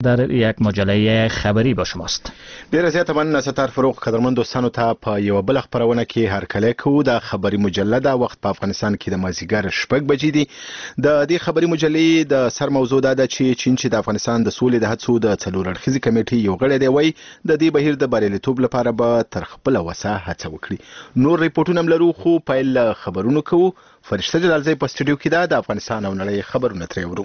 در یک مجله خبری با شماست. ډیره زیاته مننه ستار فروغ. قدرمن دوستانو ته په یو بل خبرونه کې هرکلی کوو. د خبري مجله د وخت په افغانستان کې د مازیګر 6 بجې دي. د دې خبري مجلې د سر موضوع ده چې چین چې د افغانستان د سولې د هڅو د څلور اړخیزې کمیټې یو غړی دی، وایي د دې بهیر د بریالیتوب لپاره به تر خپله وسه هڅه وکړي. نور ریپورټونه هم لرو، خو پیل خبرونو کوو. فرشته جلالزی په سټوډیو کې ده. د افغانستان او نړۍ خبرونه ترې اورو.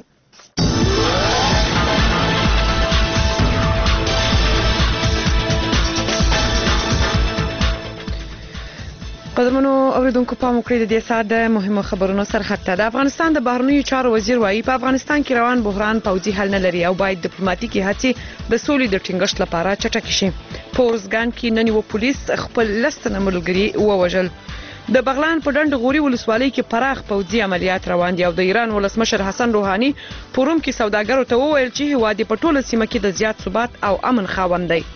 قدرمنو اوریدونکو پام وکړئ د دې ساعت د مهمو خبرونو سرخط ته. د افغانستان د بهرنیو چارو وزیر وایي په افغانستان کې روان بحران پوځي حل نه لري او باید ډیپلوماټیکي هڅې د سولې د ټینګښت لپاره چټکې شي. په ارزګان کې نن یو پولیس خپل لستنه ملګري ووژل. د بغلان په ډنډ غوري ولسوالۍ کې پراخ پوځي عملیات روان دي او د ایران ولسمشر حسن روحاني پروم کې سوداګرو ته وویل چې هیواد په ټوله سیمه کې د زیات ثبات او امن خاوند دی.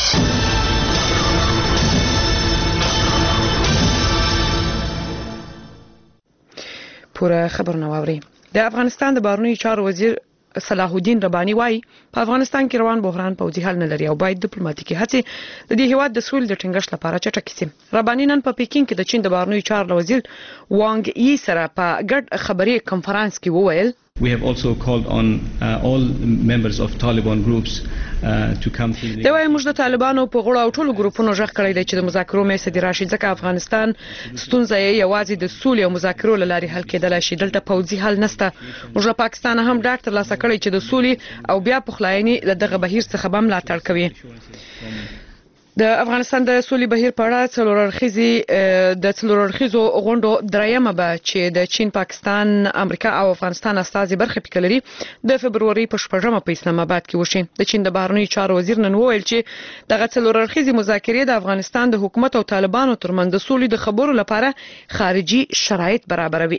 پوره خبرونه واوري. د افغانستان د بهرنیو چارو وزیر صلاح الدین رباني وایي په افغانستان کې روان بحران پوځي حل نه لري او باید ډیپلوماټیکي هڅې د دې هیواد د سولې د ټینګښت لپاره چټکې شي. رباني نن په پیکینګ کې د چین د بهرنیو چارو وزیر وانګ یی سره په ګډ خبري کنفرانس کې وویل We have also called on all members of Taliban groups to come to the. دا وايي موږ د طالبانو په غړو او ټولو ګروپونو ژغ کړی دی چې د مذاکرو مېسه دی راشي، ځکه افغانستان ستونزه یې یوازې د سولې او مذاکرو لارې حل کېدل شي. دلته پوځي حل نشته. موږ له پاکستان هم ډاکټر لاسه کړی چې د سولې او بیا پخلاینې دغه بهیر څخه به ملاتړ کوي. د افغانستان د سولې بهیر په اړه څلور اړخیزو غونډو دریمه به چې د چین، پاکستان، امریکا او افغانستان استازي برخه پکې لري د فبروري په 14مه په اسلام آباد کې وشي. د چین د بهرنیو چارو وزیر نن وویل چې دغه څلور اړخیزې مذاکرې د افغانستان د حکومت او طالبانو ترمنځ د سولې د خبرو لپاره خارجي شرایط برابروي.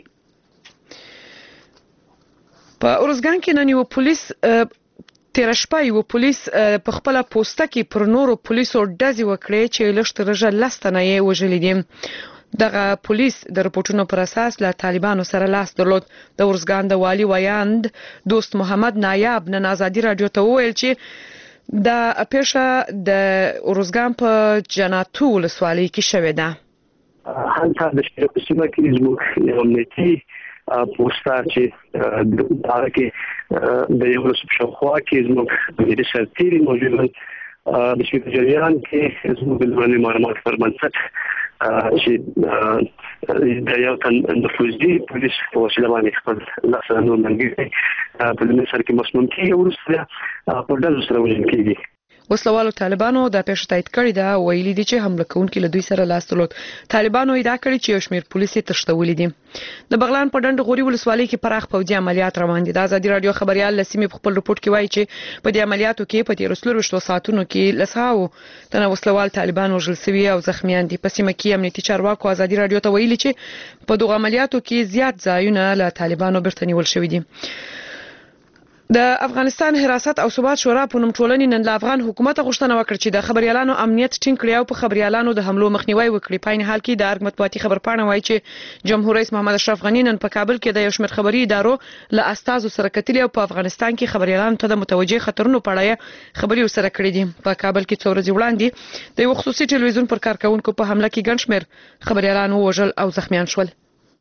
په ارزګان کې نن یو پولیس تیر شپه یو پولیس په خپل پوسټه کې پر نورو پولیسو ډزې وکړې چې لښترژه لستنه یې وژلې دي. دغه پولیس د رپورټونو پر اساس له طالبانو سره لاس درلود. د ارزګان د والي ویاند دوست محمد نایاب نن ازادي رادیو ته وویل چې د پیښه د ارزګان په جناتو ولسوالۍ کې شوې ده. هلته د سیمه کې زموږ یو امنیتي پوسټر چې دا کې د یو شاوخوا کې زموږ د سرتیري موجود د شپې جریان کې زموږ د معلومات پر بنسټ چې د یو تن نفوذي پولیس په وسیله باندې خپل لاسونه منګي په دې سر کې مسموم کیږي او وروسته په ډول سره وژل کیږي. وسلوالو طالبانو د پیښه تایید کړې ده. ویلي دي چې حمله کوونکي له دوی سره لاس درلود. طالبانو ادعا کړې چې یو شمېر پولیس یې تښتولي دي. د بغلان په ډنډ غوري ولسوالۍ کې پراخ پوځي عملیات روان دي. د ازادي رادیو خبريال لسیمې په خپل رپورت کې وایي چې په دې عملیاتو کې په تیر 24 ساعتونو کې لساو تنه وسلوال طالبان وژل شوي او زخمیان دي. په سیمه کې امنیتي چارواکو ازادي رادیو ته ویلي چې په دغه عملیاتو کې زیات ځایونه له طالبانو بیرته نیول شوي دي. د افغانستان حراست او ثبات شورا په نوم ټولنې نن له افغان حکومت غوښتنه وکړه چې د خبريالانو امنیت ټینګ کړي او په خبريالانو د حملو مخنیوي وکړي. په عین حال کې د ارګ مطبوعاتي خبرپاڼه وایي چې جمهور رئیس محمد اشرف غنی نن په کابل کې د یو شمېر خبري ادارو له استازو سره کتلي او په افغانستان کې خبريالانو ته د متوجه خطرونو په اړه خبري سره کړې دي. په کابل کې څو ورځې وړاندې د یو خصوصي ټلویزیون پر کارکونکو په حمله کې ګڼ شمېر خبريالان وژل او زخمیان شول.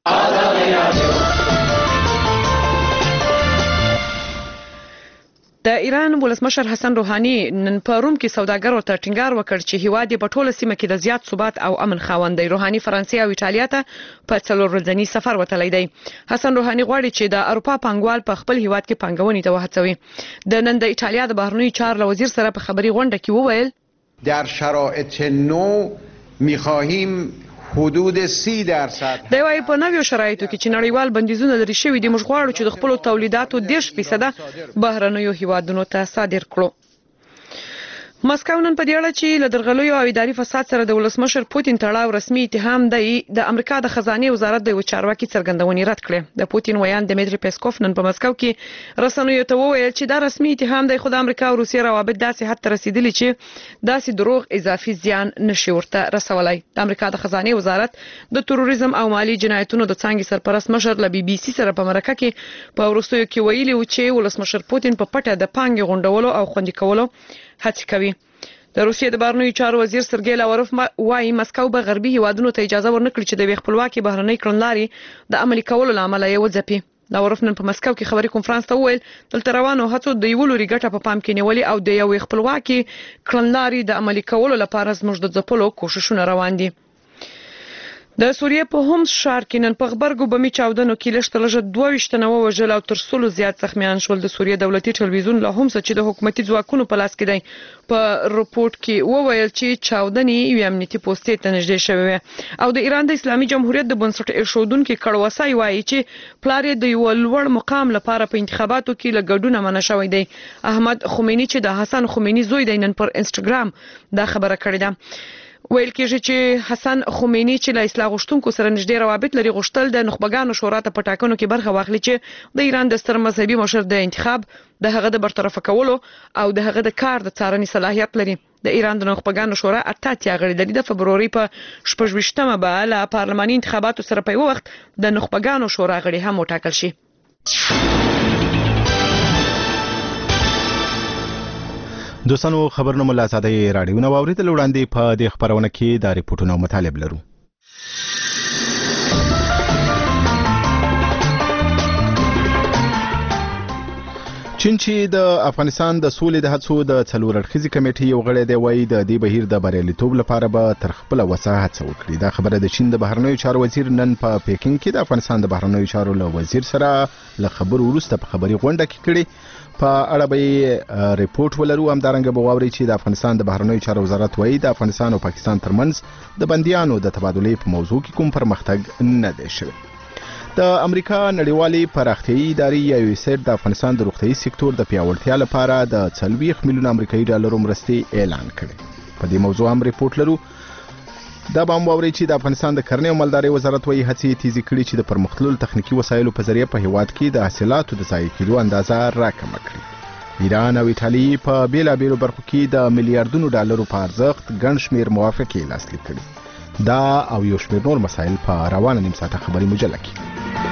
د ایران ولسمشر حسن روحاني نن په روم کې سوداګرو ته ټینګار وکړ چې هیواد په ټوله سیمه کې د زیات ثبات او امن خاوند دی. روحاني فرانسې او ایټالیا ته په 4 ورځنی سفر وتلی دی. حسن روحاني غواړي چې د اروپا پانګوال په خپل هیواد کې پانګونې ته وهڅوي. د نن د ایټالیا د بهرنیو چارو وزیر سره په خبري غونډه کې وویل در شرایط نو می‌خواهیم حدود 30% د وای په نویو شرایطو کې چې نړیوال بندیزونه لري شوی دي. موږ غواړو چې د خپل تولیداتو 10% بهرنیو هیوادونو ته صادر کړو. مسکو نن په دې اړه چې له درغلیو او اداري فساد سره د ولسمشر پوتین تړاو رسمي اتهام دی د امریکا د خزانه وزارت د چارواکي څرګندونې رد کړې. د پوتین ویان دمیتری پیسکوف نن په مسکو کې رسنیو ته وویل چې دا رسمي اتهام دی، خو د امریکا او روسیې روابط داسې حد ته رسیدلي چې داسې دروغ اضافي زیان نشي ورته رسولای. د امریکا د خزانه وزارت د تروریزم او مالی جنایتونو د څانګې سرپرست مشر له BBC سره په مرکه کې په وروستیو کې ویلي و چې ولسمشر پوتین په پټه د پانګې غونډولو او خوندي کولو هڅه کوي. د روسیې د بهرنیو چارو وزیر سرګی لاوروف وايي مسکو به غربي هیوادونو ته اجازه ورنکړي چې د خپلواکي بهرنۍ کړنلارې د عملي کولو لامل یې وځپي. لاوروف نن په مسکو کې خبري کنفرانس ته وویل دلته روانو هڅو د یو لوري ګټه په پام کې نیولې او د یو خپلواکي کړنلارې د عملي کولو لپاره زموږ د ځپلو کوششونه روان دي. د سوریې په هومس ښار کې نن په غبرګو بمي چاودنو کې لږ تر لږه 22 تنه وژل او تر 100 زیات زخمیان شول. د سوریې دولتي ټلویزیون له هومس چې د حکومتي ځواکونو په لاس کې دی په رپورت کې وویل چې چاودنې یو امنیتي پوسټ ته نږدې شوې او د ایران د اسلامي جمهوریت د بنسټ ایښودونکو کړوسای وایي چې پلار د یو لوړ مقام لپاره په انتخاباتو کې لګډونه منع شوی دی. احمد خمینی چې د حسن خمینی زوی دی نن پر انستګرام دا خبره کړې ده. ویل کېږي چې حسن خمینی چې له اصلاح غوښتونکو سره نږدې روابط لري غوښتل د نخبګانو شورا ته په ټاکنو کې برخه واخلي چې د ایران د ستر مذهبي مشر د انتخاب د هغه د برطرف کولو او د هغه د کار د څارنې صلاحیت لري. د ایران د نخبګانو شورا 88 غړي لري. د فبروري په 28مه به له پارلماني انتخاباتو سره په یو وخت د نخبګانو شورا غړي هم وټاکل شي. دوستانو خبرونه مو له آزادۍ راډیو نه واوریدل. وړاندې په دې خبرونه کې د ریپورتونو مطالب لرو. چین چې د افغانستان د سولې د هڅو د څلور اړخیزې کمیټې یو غړی دی وایي د دې بهیر د بریالیتوب لپاره به تر خپل وسه هڅه وکړي. دا خبره د چین د بهرنیو چارو وزیر نن په پیکینګ کې د افغانستان د بهرنیو چارو له وزیر سره له خبرو وروسته په خبري غونډه کې کړې. په اړه به ریپورت ولرو. همدارنګه به واوري چې د افغانستان د بهرنیو چارو وزارت وایي د افغانستان او پاکستان ترمنځ د بندیانو د تبادلې په موضوع کې کوم پرمختګ نه دی شوی. د امریکا نړیوالي پراختیایي ادارې یا USAID د افغانستان د روغتیايي سکتور د پیاوړتیا لپاره د 40 میلیون امریکایي ډالرو مرستې اعلان کړې. په دې موضوع هم ریپورت لرو. دا به هم واوري چې د افغانستان د کرنې او مالدارۍ وزارت وایي هڅې تیزې کړي چې د پرمختللو تخنیکي وسایلو په ذریعه په هیواد کې د حاصلاتو د ضایع کېدو اندازه راکمه کړي. ایران او ایټالیا په بیلابیلو برخو کې د میلیارډونو ډالرو په ارزښت ګڼ شمېر موافقې لاسلیک کړي. دا او یو شمېر نور مسایل په روانه نیم ساعته خبري مجله کې.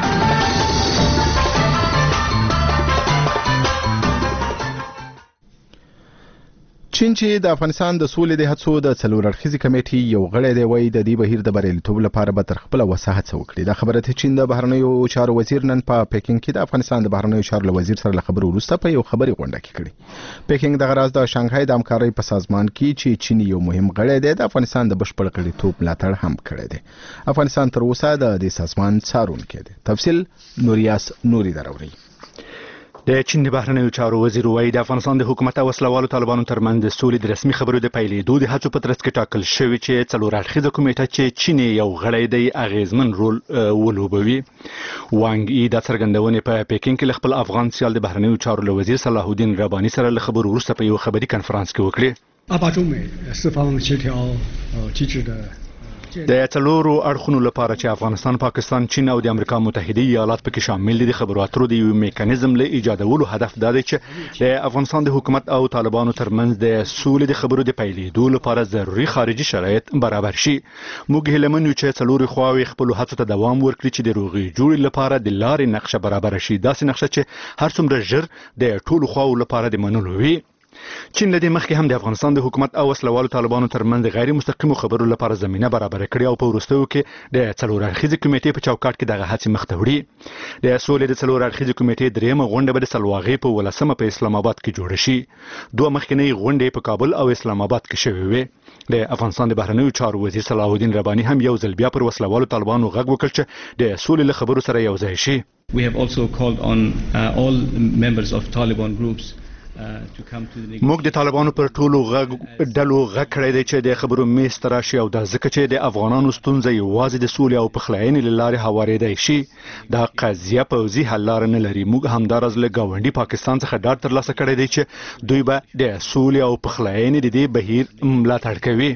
چین چې د افغانستان د سولې د هڅو د څلور اړخیزې کمیټې یو غړی دی وایي د دې بهیر د بریالیتوب لپاره به تر خپله وسه هڅه وکړي. دا خبره د چین د بهرنیو چارو وزیر نن په پیکینګ کې د افغانستان د بهرنیو چارو له وزیر سره له خبرو وروسته په یو خبري غونډه کې کړې. پیکینګ دغه راز د شانګهای د همکارۍ په سازمان کې چې چین یو مهم غړی دی د افغانستان د بشپړ غړیتوب ملاتړ هم کړی دی. افغانستان تر اوسه د دې سازمان څارونکی دی. تفصیل نوریاس نوري دراوري. د چین د بهرنیو چارو وزیر وایي د افغانستان د حکومت او وسلوالو طالبانو ترمنځ د سولې د رسمي خبرو د پیلېدو د هڅو په ترڅ کې ټاکل شوی چې څلور اړخیزه کمیټه چې چین یو غړی دی اغیزمن رول ولوبوي. وانګ ای د څرګندونې په پیکینګ کې خپل افغان سیال د بهرنیو چارو له وزیر صلاح الدین رباني سره له خبرو وروسته په یو خبري کنفرانس کې وکړي. 阿巴中美四方协调机制的 د څلورو اړخونو لپاره چې افغانستان، پاکستان، چین او د امریکا متحده ایالات پکې شامل دي د خبرو اترو د یو میکانیزم له ایجادولو هدف دا دی چې د افغانستان د حکومت او طالبانو ترمنځ د سولې د خبرو د پیلېدو لپاره ضروري خارجي شرایط برابر شي. موږ هیله من یو چې څلورو خواوې خپل هڅو ته دوام ورکړي چې د روغې جوړې لپاره د لارې نقشه برابر شي. داسې نقشه چې هر څومره ژر د ټولو خواو لپاره د منلو وي. چین له دې مخکې هم د افغانستان د حکومت او وسلوالو طالبانو ترمنځ غیر مستقیمو خبرو لپاره زمینه برابر کړې او په وروستیو کې د څلور اړخیزې کمیټې په چوکاټ کې دغه هڅې مخ ته وړي. د سولې د څلور اړخیزې کمیټې دریمه غونډه به د سلواغې په 18مه په اسلام آباد کې جوړه شي. دوه مخکینی غونډې په کابل او اسلام آباد کې شوې وې. د افغانستان د بهرنیو چارو وزیر صلاح الدین رباني هم یو ځل بیا پر وسلوالو طالبانو غږ وکړ چې د سولې له خبرو سره یو ځای شي. We have also called on all members of Taliban groups موږ د طالبانو پر ټولو ډلو غږ کړی دی چې د خبرو میز ته راشي او دا ځکه چې د افغانانو ستونزه یوازې د سولې او پخلاینې له لارې هوارېدای شي. دا قضیه پوځي حل لاره نه لري. موږ همداراز له ګاونډي پاکستان څخه ډاډ ترلاسه کړی دی چې دوی به د سولې او پخلاینې د دې بهیر ملاتړ کوي.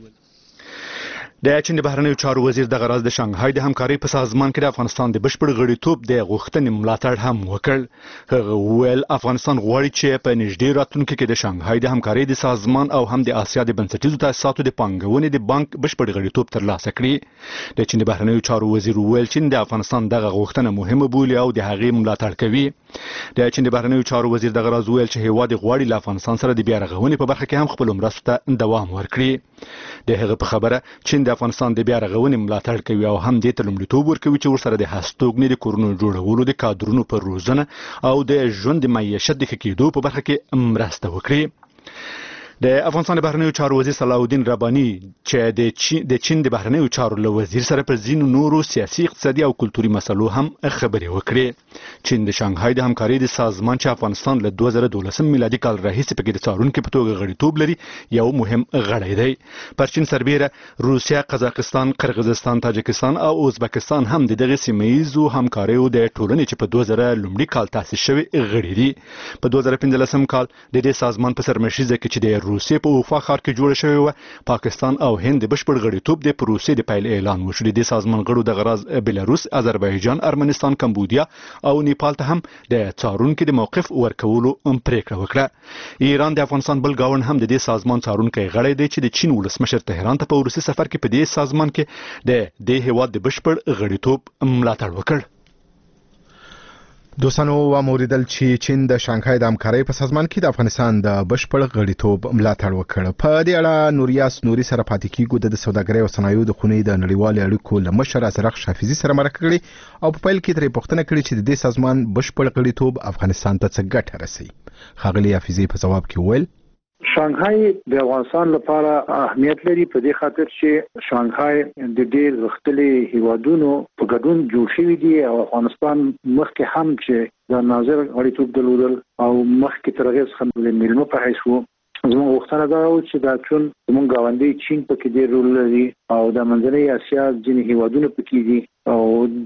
د چین د بهرنیو چارو وزیر د غراز د شانګهای د همکارۍ په سازمان کې د افغانستان د بشپړ غړیتوب د غوښتنې ملاتړ هم وکړ. هغه وویل افغانستان غواړي چې په نږدې راتلونکي کې د شانګهای د همکارۍ د سازمان او هم د آسیا د بنسټیزو تاسیساتو د پانګونې د بانک بشپړ غړیتوب ترلاسه کړي. د چین د بهرنیو چارو وزیر وویل چې د افغانستان دغه غوښتنه مهمه بولي او د هغې ملاتړ کوي. د چین د بهرنیو چارو وزیر د غراز وویل چې هیواد غواړي له افغانستان سره د بیا رغونې په برخه کې هم خپل مرستو ته دوام ورکړي. د هغه په خبره چین د افغانستان د بیا رغونې ملاتړ کوي او هم دې ته لومړیتوب ورکوي چې ورسره د هستوګنې د کورونو جوړولو د کادرونو پر روزنه او د ژوند د معیشت د ښه کېدو په برخه کې مرسته وکړي. د افغانستان د بهرنیو چارو وزیر صلاح الدین رباني چې د چین د بهرنیو چارو له وزیر سره پر ځینو نورو سیاسي اقتصادي او کلتوري مسلو هم خبرې وکړې. چین د شانګهای د همکارۍ د سازمان چې افغانستان له 2012 میلادي کال راهیسې پکې د څارونکي په توګه غړیتوب لري یو مهم غړی دی. پر چین سربیره روسیا، قزاقستان، قرغیزستان، تاجکستان او ازبکستان هم د دغه سیمه‌ییزو همکاریو د ټولنې چې په 2000 لومړي کال تاسیس شوی غړي دي. په 2015 کال د دې سازمان په سرمشریزه کې چې د روسیې په وفا ښار کې جوړه شوې وه، پاکستان او هند د بشپړ غړیتوب د پروسې د پیل اعلان وشو. د دې سازمان غړو د غراز بلاروس، آذربایجان، ارمنستان، کمبودیا او نیپال ته هم د څارونکي د موقف ورکولو پریکړه وکړه. ایران د افغانستان بل ګاونډ هم د دې سازمان څارونکی غړی دی چې د چین ولسمشر تهران ته په وروستي سفر کې په دې سازمان کې د دې هیواد د بشپړ غړیتوب ملاتړ وکړ. دوستانو واوریدل چې چین د شانګهای د همکارۍ په سازمان کې د افغانستان د بشپړ غړیتوب ملاتړ وکړ. په دې اړه نوریاس نوري سره پاتې کیږو. د سوداګرۍ او صنایعو د خونې د نړیوالو اړیکو له مشر ازرق شافیزي سره مرکه کړې او په پیل کې ترې پوښتنه کړې چې د دې سازمان بشپړ غړیتوب افغانستان ته څه ګټه رسوي. ښاغلي حافظي په جواب کې وویل شانګهای د افغانستان لپاره اهمیت لري په دې خاطر چې شانګهای د ډېر غښتلي هیوادونو په ګډون جوړ شوی دی او افغانستان مخکې هم چې د ناظر غړیتوب درلودل او مخکې تر هغې څخه د میلمه په حیث وو. زموږ غوښتنه دا وه چې دا چون زموږ ګاونډی چین پکې ډېر رول لري او د منځنۍ اسیا ځینې هیوادونه پکې دي او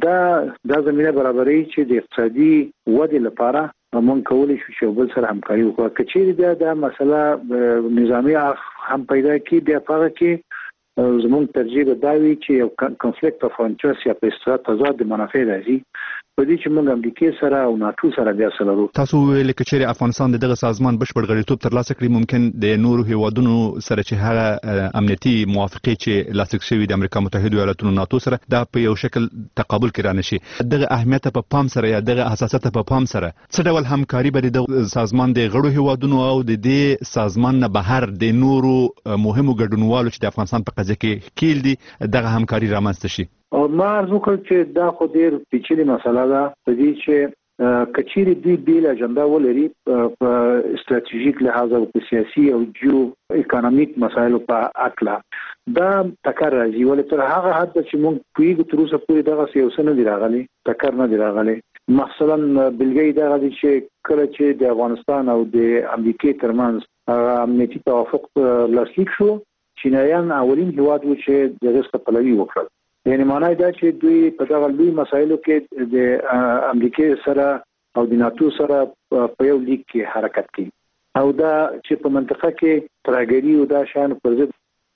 دا زمینه برابروي چې د اقتصادي ودې لپاره موږ کولی شو چې بل سره همکاري وکړو. که چیرې بیا دا مسله نظامي هم پیدا کړي بیا په هغه کې زموږ ترجیح به دا وي چې یو کنفلیکټ اف انټرست یا په اصطلاح تضاد د منافع راځي په دې چې موږ امریکا سره او ناتو سره بیا سره لرو. تاسو ویل چې چیرې افغانستان دغه سازمان بشپړ غړیتوب ترلاسه کړي ممکن د نورو هیوادونو سره چې هغه امنیتي موافقه چې لاسلیک شوی د امریکا متحده ایالاتونو ناتو سره دا په یو شکل تقابل کې رانشي. دغه اهمیت په پام سره یا دغه حساسیت په پام سره څه ډول همکاري به د سازمان د غړو هیوادونو او د دې سازمان نه بهر د نورو مهمو ګډونوالو چې د افغانستان په قضیه کې کېل دي دغه همکاري رامنځته شي؟ ما عرض وکړ چې دا خو ډېر پیچلې مسله ده په دې چې کچېرې دوی بیل اجنډا ولري په استراتیژیک لحاظ او په سیاسي او جیو اکونومیک مسایلو په اړه دا ټکر راځي ولې تر هغه حد چې موږ پوهیږو تر اوسه پورې دغه یو څه نه دی راغلی ټکر نه دی راغلی. مثلا بلګۍ دغه دی چې کله چې د افغانستان او د امریکا ترمنځ امنیتي توافق لاسلیک شو چینایان اولین هیواد و چې دغه څه پلوي وکړل. یعنی معنی دا چې دوی په دغه لوی مسایلو کې د امریکا سره او د ناتو سره په یو لیک کې حرکت کوي او دا چې په منطقه کې ترګری او دا شان پر ضد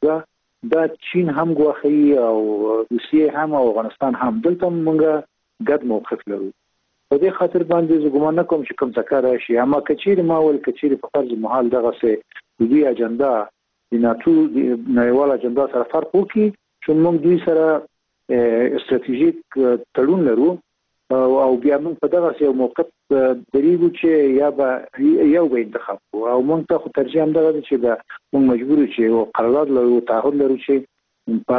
دا چین هم غواخي او روسیه هم او افغانستان هم دلته موږ ګډ موقف لرو. په دې خاطر باندې زه ګمان نه کوم چې کوم څه کار شي اما کچېرې ما ول کچېرې په فرض محال دغه څه دوی اجنډا د ناتو نړیوال اجنډا سره فرق وکړي چې موږ دوی سره استراتیژیک تړون لرو او بیا موږ په دغه یو موقف درېږو چې یو به انتخاب او موږ ته خو ترجیح هم دغه چې موږ مجبور چې یو قرارداد لرو تعهد لرو چې په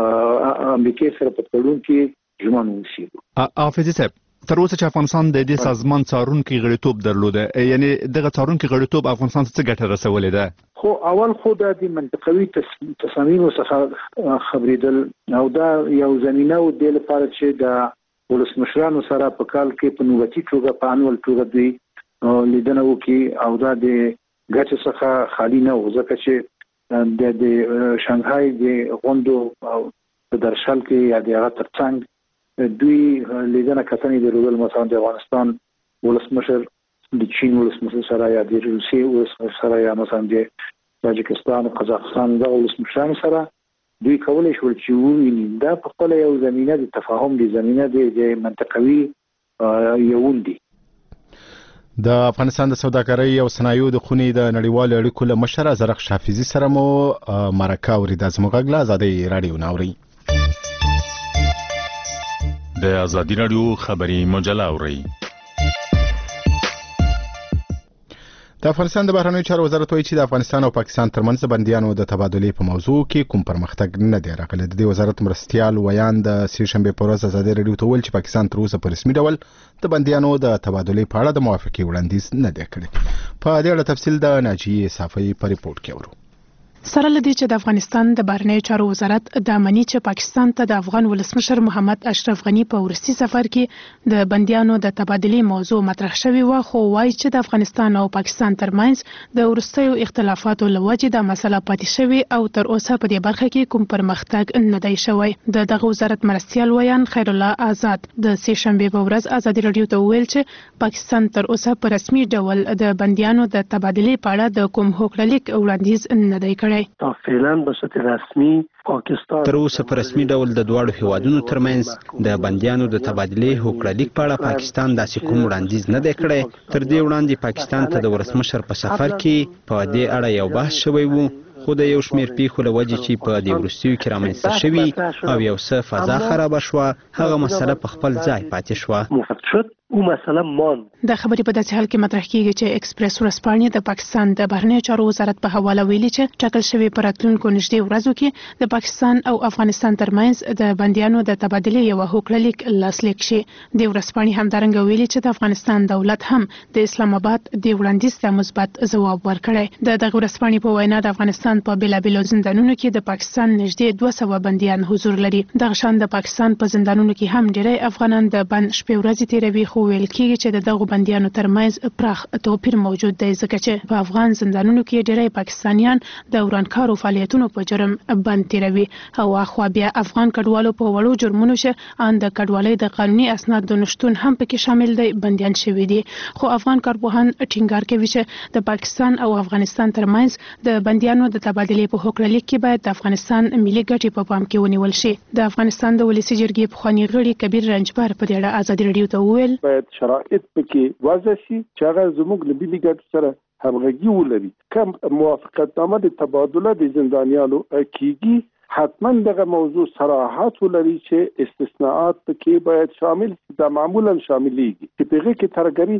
امریکا سره په تړون کې ژمن اوسېږو. حافظي صاحب تر اوسه چې افغانستان د دې سازمان څارونکي غړیتوب درلوده یعنی دغه څارونکي غړیتوب افغانستان ته څه ګټه رسولې ده؟ خو اول خو د منطقوي تصامیمو څخه خبرېدل او دا یو زمينه و د لپاره چې د ولسمشرانو سره په کال کې په نوبتي توګه په انول توګه دوی لیدنه وکړي او دا د ګټ څخه خالی نه و ځکه چې د شانګهای د غونډو او د درشل کې یا د هغه ترڅنګ دوی لیدنه کتنې درلودل مثلا د افغانستان ولسمشر د چین ولسمشر سره یا د روسیې ولسمشر سره یا مثلا د تاجکستان او قزاقستان د ولسمشرانو سره دوی کولای شول چې وویني دا په خپل یو زمينه د تفاهم دی زمينه د منطقوي یوندي د افغانستان د سوداګرۍ او صنایعو د خونې د نړیوالو اړیکو له مشر زرق حافظي سره مو مرکه اورېده زموږ غږ له ازادۍ رادیو ناوري د ازادي رادیو خبري مجله اوري د افغانستان د بهرنیو چارو وزارت وایي چې د افغانستان او پاکستان ترمنځ د بندیانو د تبادلې په موضوع کې کوم پرمختګ نه دی راغلی. د دې وزارت مرستیال ویان د سې شنبې په ورځ ازادي رادیو ته ویل چې پاکستان تر اوسه په رسمي ډول د بندیانو د تبادلې په اړه د موافقې وړاندیز نه دی کړی. په دې اړه تفصیل د ناجیه صافی په ریپورت کې اورو. سره لدی چې د افغانستان د بهرنیو چارو وزارت د امنیت چې پاکستان ته د افغان ولسمشر محمد اشرف غنی په ورسي سفر کې د بندیانو د تبادلې موضوع مطرح شوی و خو وايي چې د افغانستان او پاکستان ترمنځ د ورستیو اختلافاتو لوجې د مسله پاتې شوی او تر اوسه په دې برخه کې کوم پرمختګ نه دی شوی. دغه وزارت مرستیال ویان خیر الله آزاد د سې شنبې په ورځ ازادي رادیو ته ویل چې پاکستان تر اوسه په رسمي ډول د بندیانو د تبادلې په اړه د کوم هوکړلیک وړاندیز نه دی کړی. فعلا به صورت رسمي پاکستان تر اوسه په رسمي ډول د دواړو هیوادونو ترمنځ د بندیانو د تبادلې هوکړلیک په اړه پاکستان داسې کوم وړاندیز نه دی کړی. تر دې وړاندې پاکستان ته د ولسمشر په سفر کې په دې اړه یو بحث شوی و خو د یو شمېر پیښو له وجې چې په دې وروستیو کې رامنځته شوي او یو څه فضا خرابه شوه هغه مسله په خپل ځای پاتې شوه. او مثلا مان د خبرې په داسې حال کې مطرح کیږي چې ایکسپریس ورځپاڼې د پاکستان د بهرنیو چارو وزارت په حواله ویلي چې ټاکل شوی په راتلونکو نږدې ورځو کې د پاکستان او افغانستان ترمنځ د بندیانو د تبادلې یو هوکړلیک لاسلیک شي. د ورځپاڼې همدارنګه ویلي چې د افغانستان دولت هم د اسلام آباد د وړاندیز ته مثبت ځواب ورکړی. دغه ورځپاڼې په وینا د افغانستان په بیلابیلو زندانونو کې د پاکستان نږدې 200 بندیان حضور لري. دغه شان د پاکستان په زندانونو کې هم ډېری افغانان د بند شپې ورځې تیروي خو ویل کېږي چې دغه بندیانو ترمنځ پراخ توپیر موجود دی ځکه چې په افغان زندانونو کې ډېری پاکستانیان د ورانکارو فعالیتونو په جرم بند تیروي او اخوا بیا افغان کډوالو په وړو جرمونو چې ان د کډوالۍ د قانوني اسنادو نشټون هم پکې شامل دی بندیان شوي دي. خو افغان کارپوهان ټینګار کوي چې د پاکستان او افغانستان ترمنځ د بندیانو د تبادلې په هوکړلیک کې باید د افغانستان ملي ګټې په پام کې ونیول شي. د افغانستان د ولسی جرګې پخوانی غړي کبیر رنجبر په دې اړه ازادي رادیو ته وویل باید شرایط پکې وضع شي چې هغه زموږ له ملي ګټو سره همغږي ولري. کوم موافقتنامه د تبادله د زندانیانو کیږي حتما دغه موضوع صراحت ولري چې استثناءات پکې باید شامل دا معمولا شاملېږي چې په هغه کې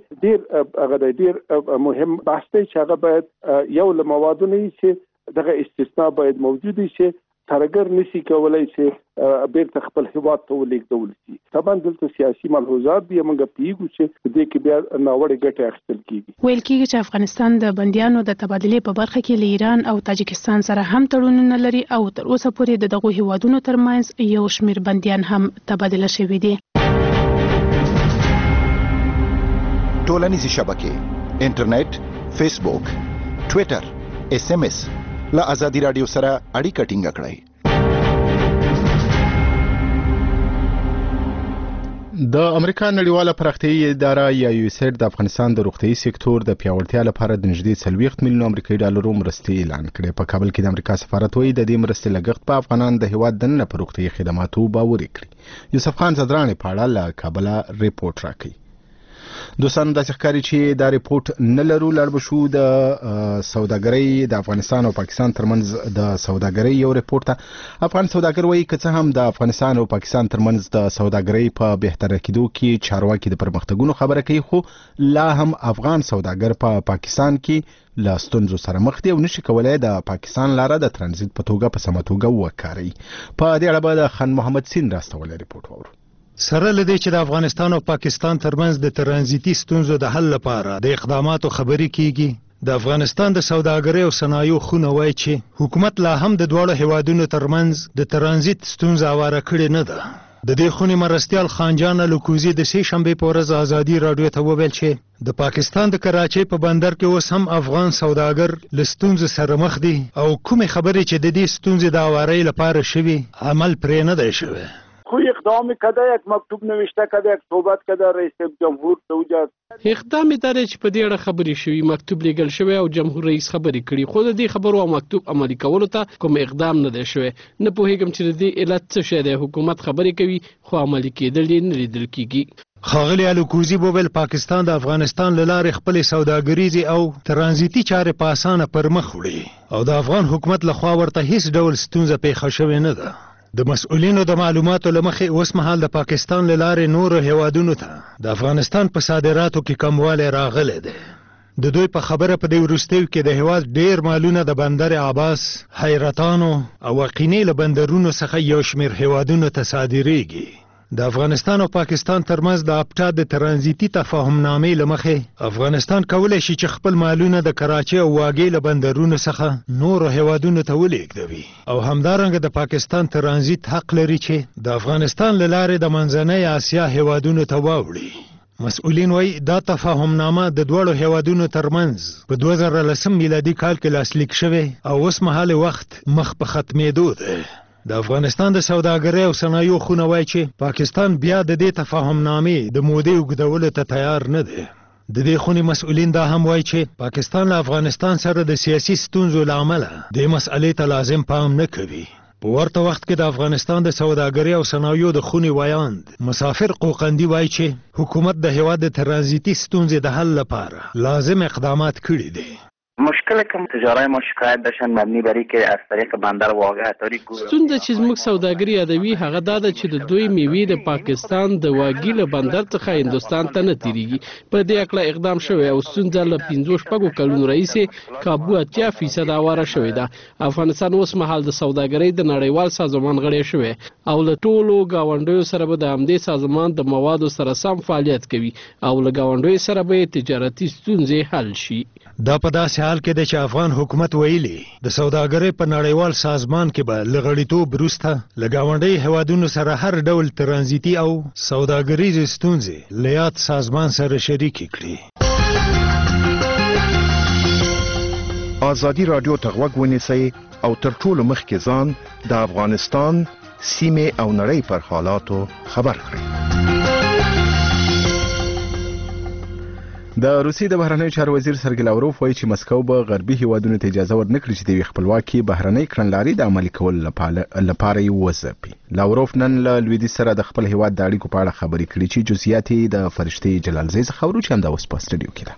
ترګری ډېر مهم بحث دی چې هغه باید یو له موادو نه چې دغه استثناء باید موجود شي ترګر نشي کولای چې بیرته خپل هیواد ته ولېږدول شي. طبعا دلته سیاسي ملحوظات دي موږ پیږو چې دې کې بیا ناوړه ګټه اخیستل کیږي. ویل کېږي چې افغانستان د بندیانو د تبادلې په برخه کې له ایران او تاجکستان سره هم تړونونه لري او تر اوسه پورې د دغو هیوادونو ترمنځ یو شمېر بندیان هم تبادله شوي دي. ټولنیزې شبکې انټرنیټ، فیسبوک، ټوئیټر، SMS له ازادي رادیو سره اړیکه ټینګه کړئ. د امریکا نړیواله پراختیایي اداره یا USAID د افغانستان د روغتیايي سکتور د پیاوړتیا لپاره د نږدې 40 میلیون امریکایي ډالرو مرستې اعلان کړې. په کابل کې د امریکا سفارت وایي د دې مرستې لګښت په افغانان د هیواد دننه په روغتیايي خدماتو باور کړي. یوسف خان زدرانی په اړه له کابل ریپورت راکړي. دوستانو داسې ښکاري چې دا ریپورت نه لرو لړ بشو د سوداګرۍ د افغانستان او پاکستان ترمنځ د سوداګرۍ یو ریپورت افغان سوداګر وایي که څه هم د افغانستان او پاکستان ترمنځ د سوداګرۍ په بهتره کېدو کې چارواکي د پرمختګونو خبره کوي خو لا هم افغان سوداګر په پاکستان کې له ستونزو سره مخ دي او نشي کولای د پاکستان لاره د ترانزیت په توګه په سمه توګه وکاروي. په دې اړه به د خان محمد سین راستولی ریپورت وورو. سره لدی چې د افغانستان او پاکستان ترمنځ د ترانزیتي ستونزو د حل لپاره د اقداماتو خبرې کیږي. د افغانستان د سوداګرۍ او صنایعو خونه وایي چې حکومت لا هم د دواړو هیوادونو ترمنځ د ترانزیت ستونزه هواره کړې نه ده. د دې خونې مرستیال خانجان الکوزي د سې شنبې په ورځ ازادي راډیو ته وویل چې د پاکستان د کراچۍ په بندر کې اوس هم افغان سوداګر له ستونزې سره مخ دي او کومې خبرې چې د دې ستونزې د اوارۍ لپاره شوي عمل پرې نه دی شوی. کوئی اقدام کده یک مکتوب نوشته کده یک صحبت کده رئیس جمهور توجه اقدام ادارې چې په دې اړه خبرې شوي مکتوب لیږل شوی او جمهور رئیس خبرې کړي خو د دې خبرو او مکتوب عملي کولو ته کوم اقدام نه دی شوی. نه پوهیږم چې د دې علت څه شی دی. حکومت خبرې کوي خو عملي کېدل یې نه لیدل کېږي. ښاغلي الکوزي وویل پاکستان د افغانستان له لارې خپلې سوداګریزې او ترانزیتي چارې په اسانه پر مخ وړي او د افغان حکومت لخوا ورته هیڅ ډول ستونزه پیښه شوې نه ده. د مسؤلینو د معلوماتو له مخې اوس مهال د پاکستان له لارې نورو هیوادونو ته د افغانستان په صادراتو کې کموالی راغلی دی. د دوی په خبره په دې وروستیو کې د هیواد ډیر مالونه د بندر عباس، حیرتانو او وقینې له بندرونو څخه یو شمېر هیوادونو ته صادریږي. د افغانستان او پاکستان ترمنځ د اپټا د ترانزیتي تفاهمنامې له مخې افغانستان کولی شي چې خپل مالونه د کراچۍ او واګې له بندرونو څخه نورو هیوادونو ته ولېږدوي او همدارنګه د پاکستان ترانزیت حق لري چې د افغانستان له لارې د منځنۍ اسیا هیوادونو ته واوړي. مسؤلین وایي دا تفاهمنامه د دواړو هیوادونو ترمنځ په 2010 میلادي کال کې لاسلیک شوی او اوس مهال وخت مخ په ختمېدو دی. د افغانستان د سوداګرۍ او صنایعو خونه وایي چې پاکستان بیا د دې تفاهمنامې د مودې اوږدولو ته تیار نه دی. د دې خونې مسؤلین دا هم وایي چې پاکستان له افغانستان سره د سیاسي ستونزو له امله دې مسئلې ته لازم پام نه کوي. په ورته وخت کې د افغانستان د سوداګرۍ او صنایعو د خونې وایاند مسافر قوقندي وایي چې حکومت د هیواد د ترانزیتي ستونزې د حل لپاره لازم اقدامات کړي دي. مشکل کم تجارای ما شکایت داشتن مبنی بر اینکه از طریق بندر واقع اتاری ستونزه چې زموږ سوداګري یادوي هغه دا ده چې د دوی میوې د پاکستان د واګي له بندر څخه هندستان ته نه تیریږي. په دې اړه اقدام شوی او ستونزه له 15 کلونو راهیسې کابو 80% اواره شوې ده. افغانستان اوس مهال د سوداګرۍ د نړیوال سازمان غړی شوی او له ټولو گاونډیو سره به د همدې سازمان د موادو سره سم فعالیت کوي او له گاونډیو سره به تجارتي ستونزې حل شي. دا په داسې حال کې دی چې افغان حکومت ویلي د سوداګرۍ په نړیوال سازمان کې به له غړیتوب وروسته له ګاونډۍ هیوادونو سره هر ډول ترانزیتي او سوداګریزې ستونزې له یاد سازمان سره شریکې کړي. ازادي راډیو ته غوږ ونیسئ او تر ټولو مخکې ځان د افغانستان سیمې او نړۍ پر حالاتو خبر کړئ. د روسیې د بهرنیو چارو وزیر سرګی لاوروف وایي چې مسکو به غربي هیوادونو ته اجازه ورنکړي چې د خپلواکي بهرنۍ کړنلارې د عملي کولو لپاره یې وځپي. لاوروف نن له لویدیځ سره د خپل هیواد د اړیکو په اړه خبرې کړې چې جزئیات د فرشتې جلالزی څخه ورو چې همدا اوس په سټډیو کې ده.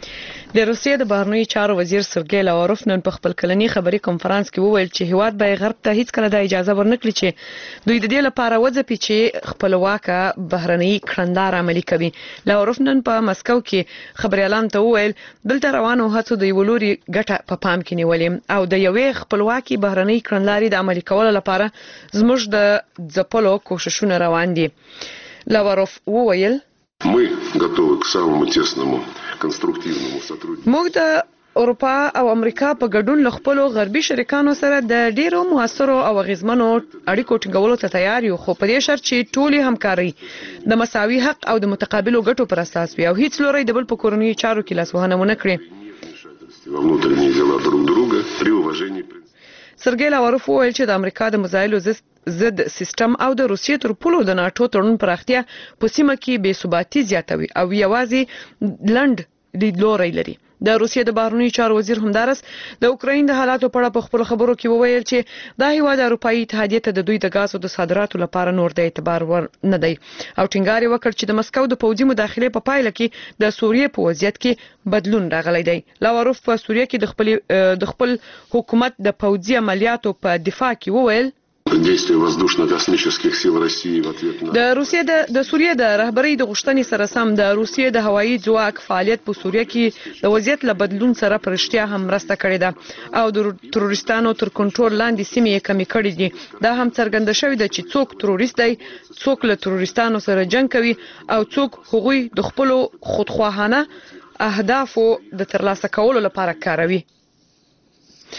د روسیې د بهرنیو چارو وزیر سرګی لاوروف نن په خپل کلنی خبري کانفرنس کې وویل چې هیواد به غرب ته هیڅ کله د اجازه ورنکړي چې دوی د دې لپاره وځپي چې خپلواکه بهرنۍ کړنلار عملي کوي. لاوروف نن په مسکو کې خبريالان ته وویل دلته روانو هڅو د یو لوري ګټه په پام کې نیولې او د یوې خپلواکي بهرنۍ کړنلارې د عملي کولو لپاره زموږ د ځپلو کوششونه روان دي. لاوروف وویل Мы готовы к самому тесному конструктивному сотрудничеству. موږ د اروپا او امریکا په ګډون له خپلو غربي شریکانو سره د ډیرو موثرو او اغیزمنو اړیکو ټینګولو ته تیار یو، خو په دې شرط چې ټولې همکاري د مساوي حق او د متقابلو ګټو پر اساس وي او هیڅ لوري د بل په کورنیو چارو کې لاسوهنه ونه کړي. Во внутренние дела друг друга при уважении принципов. سرګی لاوروف وویل چې د امریکا د مزایلو ضد سیستم او د روسیې تر پولو د ناتو تړون پراختیا په سیمه کې بې ثباتي زیاتوي او یوازې لند لیدلوري لري. د روسیې د بهرنیو چارو وزیر همدارس د اوکراین د حالاتو په اړه په خپل خبرو کې وویل چې دا هیواد اروپאי اتحادیه ته د دوی د غازو د صادراتو لپاره نور د اعتبار ور نه دی او ټینګار وکړ چې د مسکو د پوځي مداخله په پایله کې د سوریې په وضعیت کې بدلون راغلی دی. لاوروف په سوریې کې د خپل حکومت د پوځي عملیاتو په دفاع کې وویل Действия воздушно-космических сил России в ответ на د سوریې د رهبرۍ د غوښتنې سره سم د روسیې د هوایي ځواک فعالیت په سوریې کې د وضعیت له بدلون سره پر اشتیا هم مرسته کړې ده او د تروریستانو تر کنټرول لاندې سیمې یې کمې کړې دي. دا هم څرګنده شوې ده چې څوک تروریست دی، څوک له تروریستانو سره جنگ کوي او څوک هغوی د خپل خودخواهانه اهدافو د ترلاسه کولو لپاره کاروي.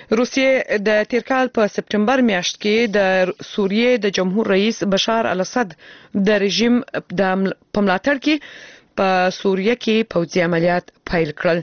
روسیې د تیر کال په سپټمبر میاشت کې د سوریې د جمهور رئیس بشار الاسد د رژیم د ملاتړ کې په سوریه کې پوځي عملیات پیل کړل.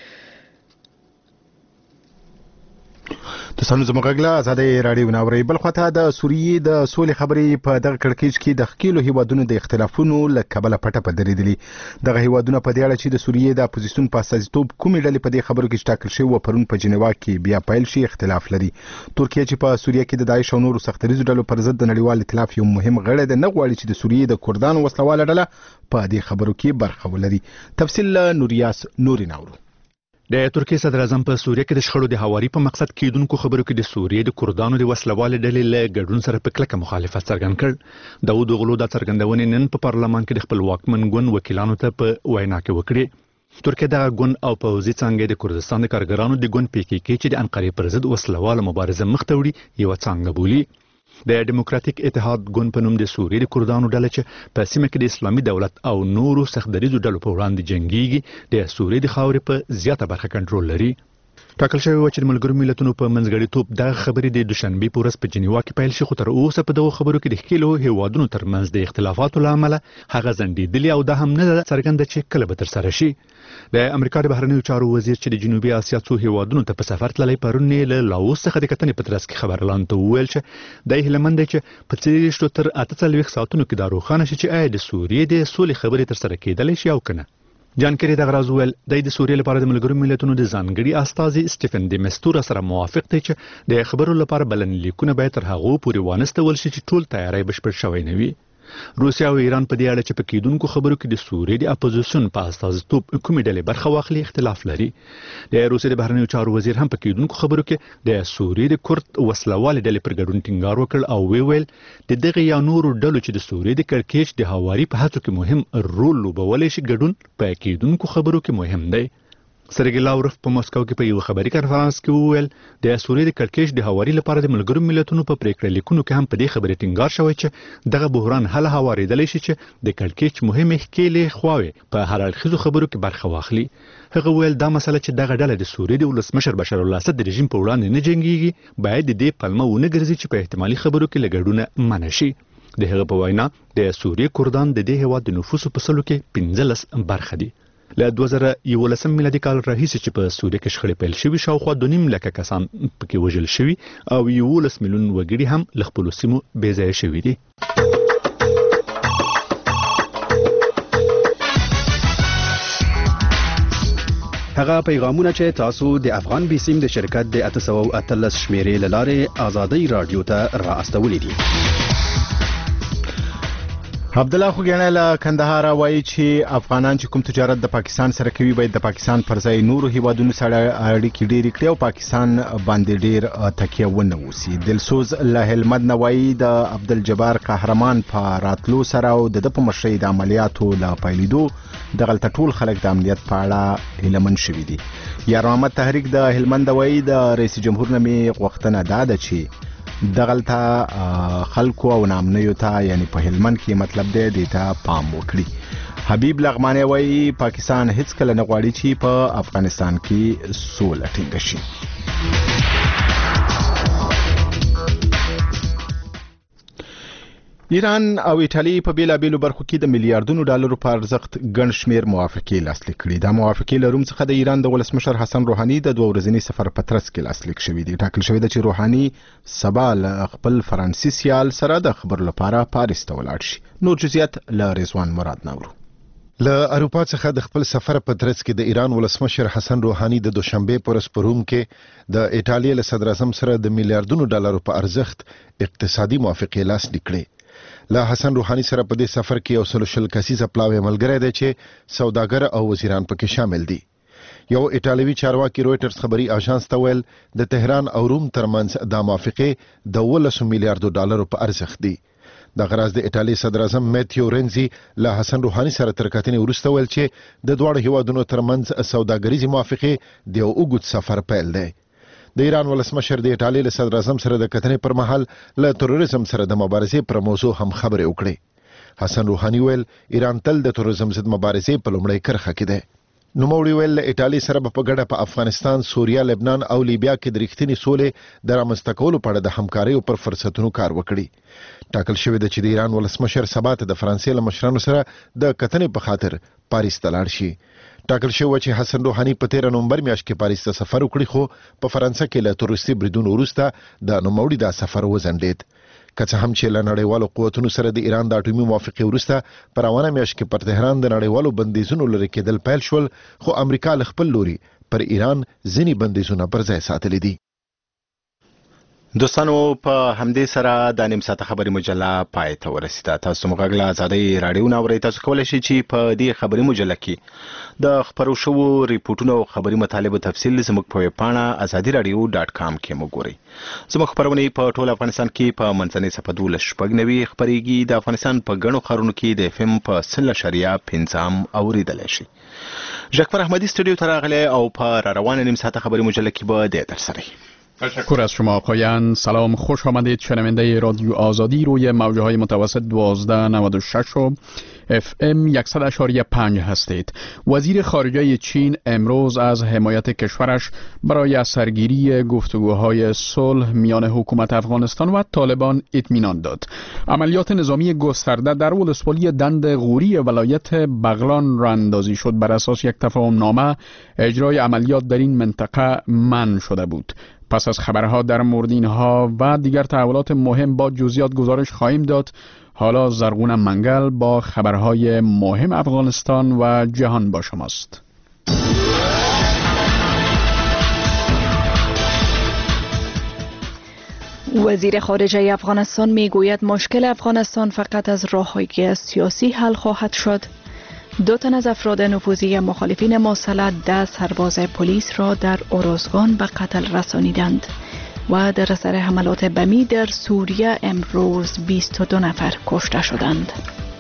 تاسو زموږ غږ له آزادۍ رادیو ناوړي بل خواته د سوریې د سولې خبرې په دغه کړکېچ کې د خکیلو هیوادونو د اختلافونو له کبله پټه پدریدلي. دغه هیوادونه په دې اړه چې د سوریې د اپوزیسیون په استازیتوب کومې ډلې په دې خبرو کې ټاکل شوی و پرون په جنیوا کې بیا پیل شي اختلاف لري. ترکیه چې په سوریه کې د داعش او نورو سختریزو ډلو پر ضد د نړیوال ائتلاف یو مهم غړی دی، نه غواړي چې د سوریې د کردانو وسلواله ډله په دې خبرو کې برخه ولري. تفصیل نوریاس نوري ناورو. د ترکیه صدر اعظم په سوریه کې د شخړو د هواري په مقصد کېدونکو خبرو کې د سوریې د کردانو د وسلوالې ډلې له ګډون سره په کلکه مخالفت څرګند کړ. داود اوغلو د څرګندونې نن په پارلمان کې د خپل واکمن ګوند وکیلانو ته په وینا کې وکړې. ترکیه دغه ګوند او پوځي څانګې د کردستان د کارګرانو د ګوند PKK چې د انقرې پر ضد وسلواله مبارزه مخ ته وړي یو څانګه بولي. د ډیموکراتیک اتحاد ګوند په نوم د سوریې د کردانو ډله چې په سیمه کې د اسلامي دولت او نورو سختدریزو ډلو په وړاندې جنگيږي د سوریې د خاورې په زیاته برخه کنټرول لري. ټاکل شوی و چې د ملګرو ملتونو په منځګړیتوب دغه خبرې د دوشنبه په ورځ په جنیوا کې پیل شي، خو تر اوسه په دغه خبرو کې د خپلو هیوادونو ترمنځ د اختلافاتو لامل هغه ځنډېدلې او د هم نه څرګنده چې کله به تر سره شي. د امریکا د بهرنیو چارو وزیر چې د جنوبي اسیا څو هیوادونو ته په سفر تللی پرون له لاوس څخه د کتنې په ترڅ کې خبرلاند ته وویل چې د هیلمند چې په 30 تر 48 ساعتونو کې دا روښانه شي چې آیا د سوریې د سولې خبرې تر سره کېدلی شي او کنه. جان کری دغه راز ویل د سوریې لپاره د ملګرو ملتونو د ځانګړي استازي سټیفن ډي مستورا سره موافق دی چې د خبرو لپاره بلنلیکونه به تر هغه پورې وانستول شي چې ټول تیاری بشپړ شوی نه وي. روسیا او ایران په دې اړه چې په کېدونکو خبرو کې د سوریې د اپوزیسیون په استازیتوب کومې ډلې برخه واخلي اختلاف لري. د روسیې د بهرنیو چارو وزیر هم په کېدونکو خبرو کې د سوریې د کورد وسلوالې ډلې پر ګډون ټینګار وکړ او ویل د دغه یا نورو ډلو چې د سوریې د کړکېچ د هواري په هڅو کې مهم رول لوبولی شي ګډون په کېدونکو خبرو کې مهم دی. سرګی لاوروف په مسکو کې په یو خبري کانفرنس کې وویل د سوریې د کړکېچ د هواري لپاره د ملګرو ملتونو په پریکړه لیکونو کې هم په دې خبرې ټینګار شوی چې دغه بحران حل هواریدلی شي چې د کړکېچ مهمې ښکېلې خواوې په هر اړخیزو خبرو کې برخه واخلي. هغه ویل دا مسله چې دغه ډله د سوریې د ولسمشر بشار الاسد د رژیم په وړاندې نه جنګیږي باید د دې پلمه ونه ګرځي چې په احتمالي خبرو کې لګډونه منع شي. د هغه په وینا د سوریې کردان د دې هیواد د نفوسو په سلو کې 15 برخه دي. له 2011 میلادي کال راهیسې چې په سوریه کې شخړې پیل شوي شاوخوا 2.5 لکه کسان پکې وژل شوي او 11 میلیون وګړي هم له خپلو سیمو بېځایه شوي دي. هغه پیغامونه چې تاسو د افغان بیسیم د شرکت د 813 شمیرې له لارې آزادۍ رادیو ته را استولې دي. عبد الله خوګیانه له کندهار وایي چې افغانان چې کوم تجارت د پاکستان سره کوي باید د پاکستان پر ځای نورو هیوادونو سره اړیکې ډېرې کړي او پاکستان باندې ډېر تکیه ونه وسی. دلسوز له هلمند نه وایي د عبدالجبار قهرمان په راتلو سره او د په مشرۍ د عملیاتو له پیلېدو دغلته ټول خلک د امنیت په اړه هیلمن شوي دي. یار محمد تحریک د هلمند وایي د رئیس جمهور نه مې غوښتنه دا ده چې دغلته خلکو او نامنیو ته یعنی په هلمند کې مطلب دی دیتا پام وکړي. حبیب لغمانی وایي پاکستان هیڅ کله نه غواړي چې په افغانستان کې سوله ټینګه شي. ایران او ایټالیا په بیلابېلو برخو کې د میلیارډونو ډالرو په ارزښت ګڼ شمېر موافقې لاسلیک کړي. دا موافقې له روم څخه د ایران د ولسمشر حسن روحاني د 2 ورځني سفر په ترڅ کې لاسلیک شوي دي. ټاکل شوی ده چې روحاني سبا له خپل فرانسې سیال سره د خبرو لپاره پاریس ته ولاړ شي. نور جزئیات له رضوان مراد ناورو. له اروپا څخه د خپل سفر په ترڅ کې د ایران ولسمشر حسن روحاني د دوشنبه پر ورځ په روم کې د ایټالیا له صدر اعظم سره د میلیارډونو ډالرو په ارزښت اقتصادي موافقې لاسلیک کړي. له حسن روحاني سره په دې سفر کې یو سلوشل کسیزه پلاوی ملګری دی چې سوداګر او وزیران پکې شامل دي. یو ایټالوي چارواکي رويټرز خبري اژانس ته ویل د تهران او روم ترمنځ د موافقې د 12 میلیارډ ډالرو په ارزښت دي. د غراز د ایټالیا صدر اعظم میتیو رنزي له حسن روحاني سره تر کتنې وروسته ویل چې د دوه هیوادونو ترمنځ سوداګریزي موافقې د یو اوږد سفر پیل دی. د ایران ولسمشر د ایټالیا له صدر اعظم سره د کتنې پر مهال له تروریزم سره د مبارزې پر موضوع هم خبرې وکړې. حسن روحاني ویل ایران تل د تروریزم ضد مبارزې په لومړۍ کرښه کې دی. نوموړي ویل ایتالیا سره په ګډه په افغانستان، سوریا، لبنان او لیبیا کې د رښتینی سولې د رامنځته کولو په اړه د همکارۍ پر فرصتونو کار وکړي. ټاکل شوی د چې د ایران ولسمشر سبا ته د فرانسې له مشرانو سره د کتنې په خاطر پاریس ته لاړ شي. ټاکل شوی چې حسن روحاني په 13 نومبر میاشت کې پاریس ته سفر وکړي، خو په فرانسه کې له تروریستي بریدونو وروسته د نوموړي دا سفر وځنډید. که څه هم چې له نړیوالو قوتونو سره د ایران د اټومي موافقې وروسته په روانه میاشت کې پر تهران د نړیوالو بندیزونو لرې کېدل پیل شول، خو امریکا له خپل لوري پر ایران ځینې بندیزونه پر ځای ساتلي دي. دوستانو، په همدې سره د نیم ساعته خبري مجله پای ته ورسیده. تاسو موږ له آزادۍ رادیو نه اورئ. تاسو کولی شئ چې په دې خبري مجله کې د خبرو شوو ریپورتونو او خبري مطالبو تفصیل زموږ په ویبپاڼه azadiradio.com کې وګورئ. زموږ خبرونه په ټول افغانستان کې په منځنۍ صفحه 12 خبريږي. د افغانستان په ګڼو ښارونو کې د FM په 0.5 اوریدلی شي. ژکفر احمدی استودیو ته راغلی او په روانه نیم ساعته خبري مجله کې به د درسره. تشکر از شما آقایان. سلام، خوش آمدید. شنونده رادیو آزادی روی موجهای متوسط 1296 و FM 100.5 هستید. وزیر خارجه چین امروز از حمایت کشورش برای سرگیری گفتگوهای صلح میان حکومت افغانستان و طالبان اطمینان داد. عملیات نظامی گسترده در ولسوالی دند غوری ولایت بغلان راه اندازی شد. بر اساس یک تفاهم نامه اجرای عملیات در این منطقه منع شده بود. پس از خبرها در مورد اینها و دیگر تحولات مهم با جزئیات گزارش خواهیم داد. حالا زرغون منگل با خبرهای مهم افغانستان و جهان با شماست. وزیر خارجه افغانستان میگوید مشکل افغانستان فقط از راههای سیاسی حل خواهد شد. 2 تن از افراد نفوذی مخالفین مسلح 10 سرباز پلیس را در اوروزگان به قتل رسانیدند و در اثر حملات بمی در سوریه امروز 22 نفر کشته شدند.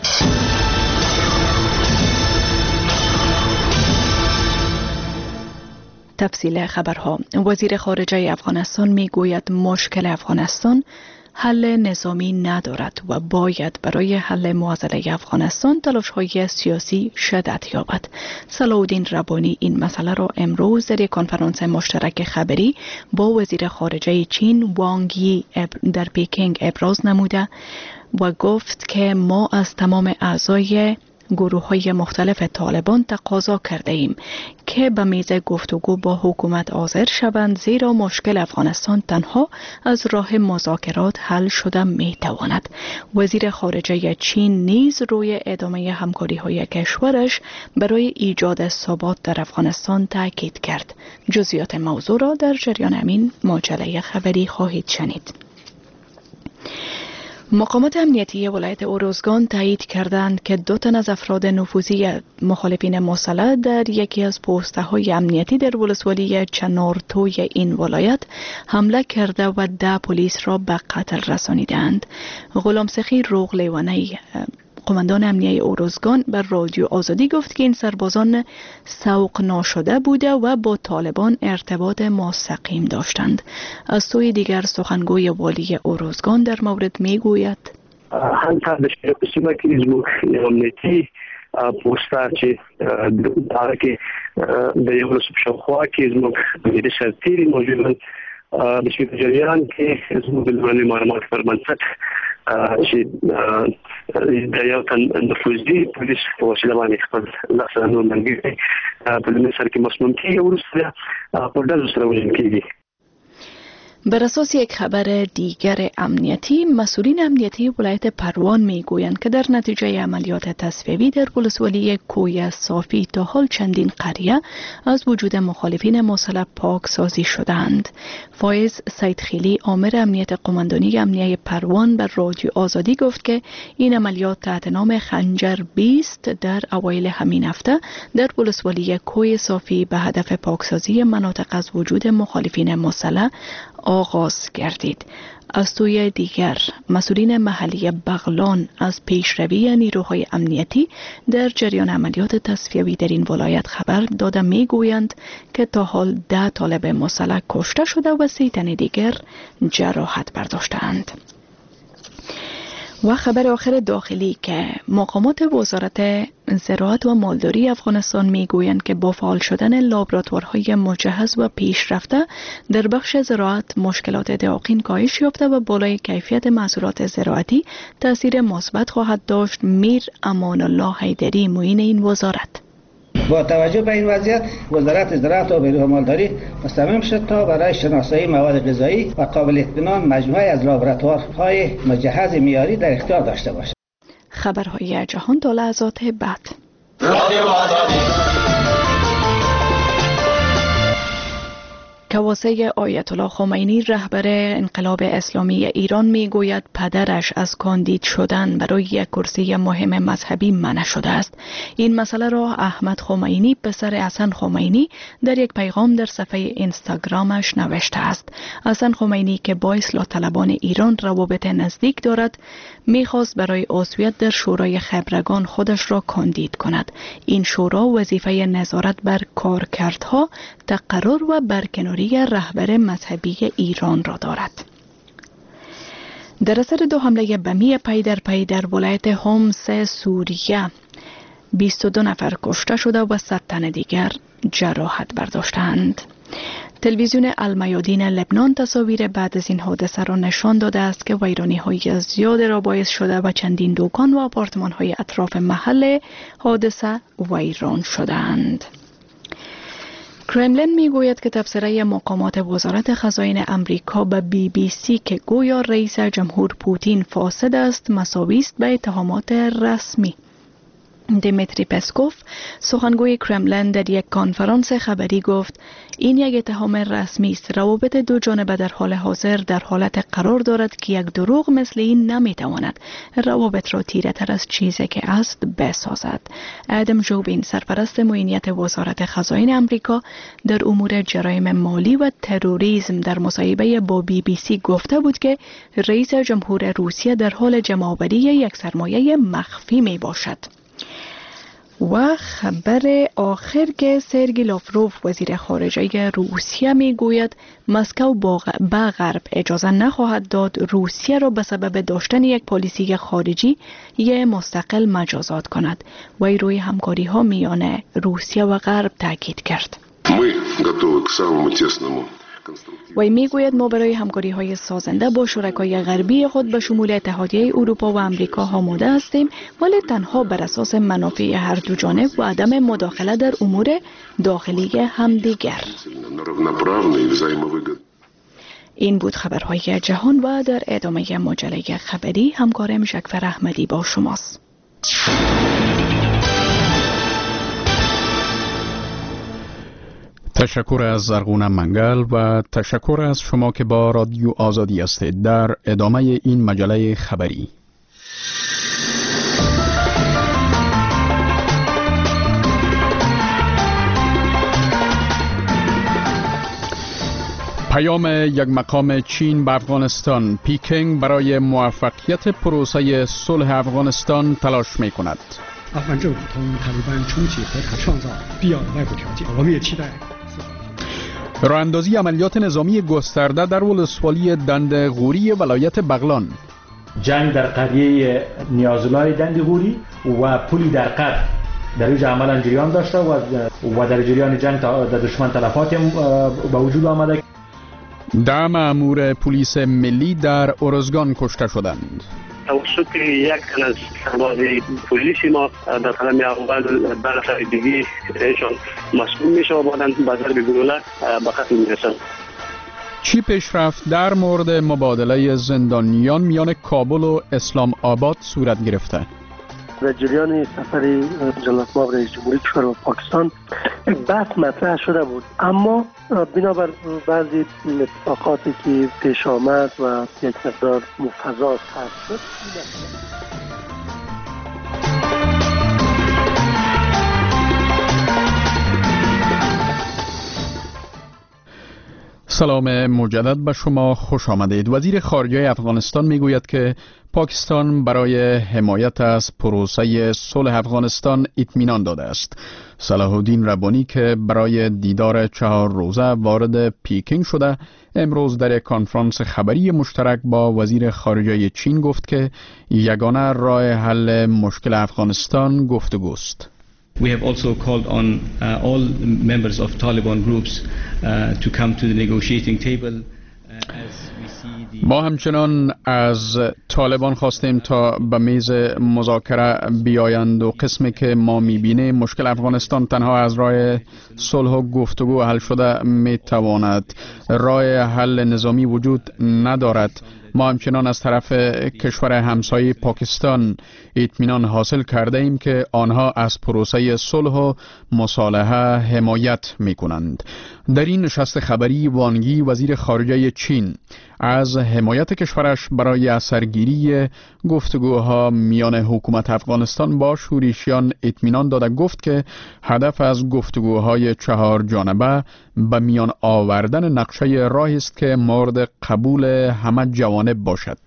تفصیل خبرها. وزیر خارجه افغانستان میگوید مشکل افغانستان حل نظامی ندارد و باید برای حل معضله افغانستان تلاش‌های سیاسی شدت یابد. صلاح الدین ربانی این مسئله را امروز در یک کنفرانس مشترک خبری با وزیر خارجه چین وانگ یی در پکینگ ابراز نموده و گفت که ما از تمام اعضای گروه‌های مختلف طالبان تقاضا کرده ایم که به میز گفتگو با حکومت حاضر شوند، زیرا مشکل افغانستان تنها از راه مذاکرات حل شده میتواند. وزیر خارجه چین نیز روی ادامه همکاری‌های کشورش برای ایجاد ثبات در افغانستان تاکید کرد. جزئیات موضوع را در جریان همین مجله خبری خواهید شنید. مقامات امنیتی ولایت اوروزگان تایید کردند که 2 تن از افراد نفوذی مخالفین مسلح در یکی از پست‌های امنیتی در ولسوالی چنارتوی این ولایت حمله کرده و 10 پلیس را به قتل رسانیدند. غلام سخی روغلیوانی قماندان امنیتی اوروزگان بر رادیو آزادی گفت که این سربازان سوق ناشده بوده و با طالبان ارتباط مستقیم داشتند. از سوی دیگر سخنگوی والی اوروزگان در مورد میگوید همکار د سیمه کې زموږ امنیتي پوسټر چې دا کې د یو شاوخوا کې زموږ د سرتیري موجود د شي په جریان کې زموږ د معلومات پر بنسټ چې د یو تن نفوذي پولیس په وسیله باندې خپل لاسونه منګي په دې سر کې مسموم کیږي ورسره په ډول سره وژل کیږي. بر اساس یک خبر دیگر امنیتی، مسئولین امنیتی ولایت پروان میگویند که در نتیجه عملیات تصفیه‌ای در ولسوالی کوی صافی تا حال چندین قریه از وجود مخالفین مسلح پاک سازی شدند. فایز سیدخیلی آمر امنیت قماندانی امنیتی پروان بر رادیو آزادی گفت که این عملیات تحت نام خنجر 20 در اوایل همین هفته در ولسوالی کوی صافی به هدف پاکسازی مناطق از وجود مخالفین مسلح آغاز گردید. از سوی دیگر مسئولین محلی بغلان از پیشروی نیروهای امنیتی در جریان عملیات تصفیه‌ای در این ولایت خبر داده میگویند که تا حال 10 طالب مسلح کشته شده و 3 تن دیگر جراحت برداشتند. و خبر آخر داخلی که مقامات وزارت زراعت و مالداری افغانستان میگویند که با فعال شدن لابراتوارهای مجهز و پیشرفته در بخش زراعت مشکلات دقیقین کاهش یافته و بالای کیفیت محصولات زراعتی تاثیر مثبت خواهد داشت. میر امان الله حیدری معین این وزارت با توجه به این وضعیت وزارت زراعت و بیروح مالداری مصمم شد تا برای شناسایی مواد غذایی و قابل اطمینان مجموعه از لابراتوارهای مجهز معیاری در اختیار داشته باشد. خبرهای جهان تا لحظات بعد. کواسه آیت الله خمینی رهبر انقلاب اسلامی ایران میگوید پدرش از کاندید شدن برای یک کرسی مهم مذهبی منع شده است. این مسئله را احمد خمینی پسر حسن خمینی در یک پیغام در صفحه اینستاگرامش نوشته است. حسن خمینی که با اصلاح طلبان ایران روابط نزدیک دارد میخواست برای عضویت در شورای خبرگان خودش را کاندید کند. این شورا وظیفه نظارت بر کارکردها، تقرر و برکناری رهبر مذهبی ایران را دارد. در اثر 2 حمله بمی پی در پی در ولایت حمص سوریه 22 نفر کشته شده و 100 تن دیگر جراحت برداشتند. تلویزیون المیادین لبنان تصاویر بعد از این حادثه را نشان داده است که ویرانی‌های زیاد را باعث شده و چندین دکان و آپارتمان‌های اطراف محل حادثه ویران شدند. کرملین میگوید که تبصره مقامات وزارت خزاین امریکا به BBC که گویا رئیس جمهور پوتین فاسد است مساوی است به اتهامات رسمی. دیمیتری پسکوف سخنگوی کرملین در یک کنفرانس خبری گفت این یک اتهام رسمی است. روابط دو جانبه در حال حاضر در حالت قرار دارد که یک دروغ مثل این نمیتواند روابط را تیره تر از چیزی که است بسازد. ادم جوبین سرپرست معینیت وزارت خزاین امریکا در امور جرایم مالی و تروریسم در مصاحبه با BBC گفته بود که رئیس جمهور روسیه در حال جمع‌آوری یک سرمایه مخفی می باشد. و خبر آخر که سرگی لاوروف وزیر خارجه روسیه میگوید مسکو به غرب اجازه نخواهد داد روسیه را به سبب داشتن یک پالیسی خارجی مستقل مجازات کند. وی روی همکاری ها میان روسیه و غرب تاکید کرد. وی میگوید ما برای همکاری های سازنده با شرکای غربی خود به شمول اتحادیه اروپا و امریکا آماده هستیم، ولی تنها بر اساس منافع هر دو جانب و عدم مداخله در امور داخلی همدیگر. این بود خبرهای جهان و در ادامه مجله خبری همکارم شکفر احمدی با شماست. تشکر از زرغون منگل و تشکر از شما که با رادیو آزادی هستید. در ادامه این مجله خبری پیام یک مقام چین به افغانستان. پیکنگ برای موفقیت پروسه صلح افغانستان تلاش می کند. 阿富汗政府同塔利班重启和谈创造必要的外部条件，我们也期待 راهاندازی عملیات نظامی گسترده در ولسوالی دند غوری ولایت بغلان. جنگ در قریه نیازلای دند غوری و پلی در قد در اینجا عملا جریان داشته و در جریان جنگ در دشمن تلفات به وجود آمده. 10 مأمور پلیس ملی در ارزگان کشته شدند. توسط یک تن از سرباز پلیس ما در قدم اول برای دیگی ایشان مسئول میشه و بعداً به ضرب گلوله به قتل میرسند. چی پیشرفت در مورد مبادله زندانیان میان کابل و اسلام آباد صورت گرفته؟ در جریان سفر جناب ما رئیس جمهوری کشور و پاکستان بحث مطرح شده بود، اما بنابر بعضی اتفاقاتی که پیش آمد و یک مقدار مفضا هست شد. سلام مجدد به شما، خوش آمدید. وزیر خارجه افغانستان میگوید که پاکستان برای حمایت از پروسه صلح افغانستان اطمینان داده است. صلاح الدین ربانی که برای دیدار 4 روزه وارد پیکینگ شده، امروز در کنفرانس خبری مشترک با وزیر خارجه چین گفت که یگانه راه حل مشکل افغانستان گفتگوست. We have also called on all members of Taliban groups to come to the negotiating table. ما همچنان از طالبان خواستیم تا به میز مذاکره بیایند و قسمی که ما میبینیم مشکل افغانستان تنها از راه صلح و گفتگو حل شده میتواند. راه حل نظامی وجود ندارد. ما همچنان از طرف کشور همسایه پاکستان اطمینان حاصل کرده ایم که آنها از پروسه صلح و مصالحه حمایت می کنند. در این نشست خبری وانگ یی وزیر خارجه چین از حمایت کشورش برای اثرگیری گفتگوها میان حکومت افغانستان با شورشیان اطمینان داده گفت که هدف از گفتگوهای 4 جانبه به میان آوردن نقشه راهی است که مورد قبول همه جوانب باشد.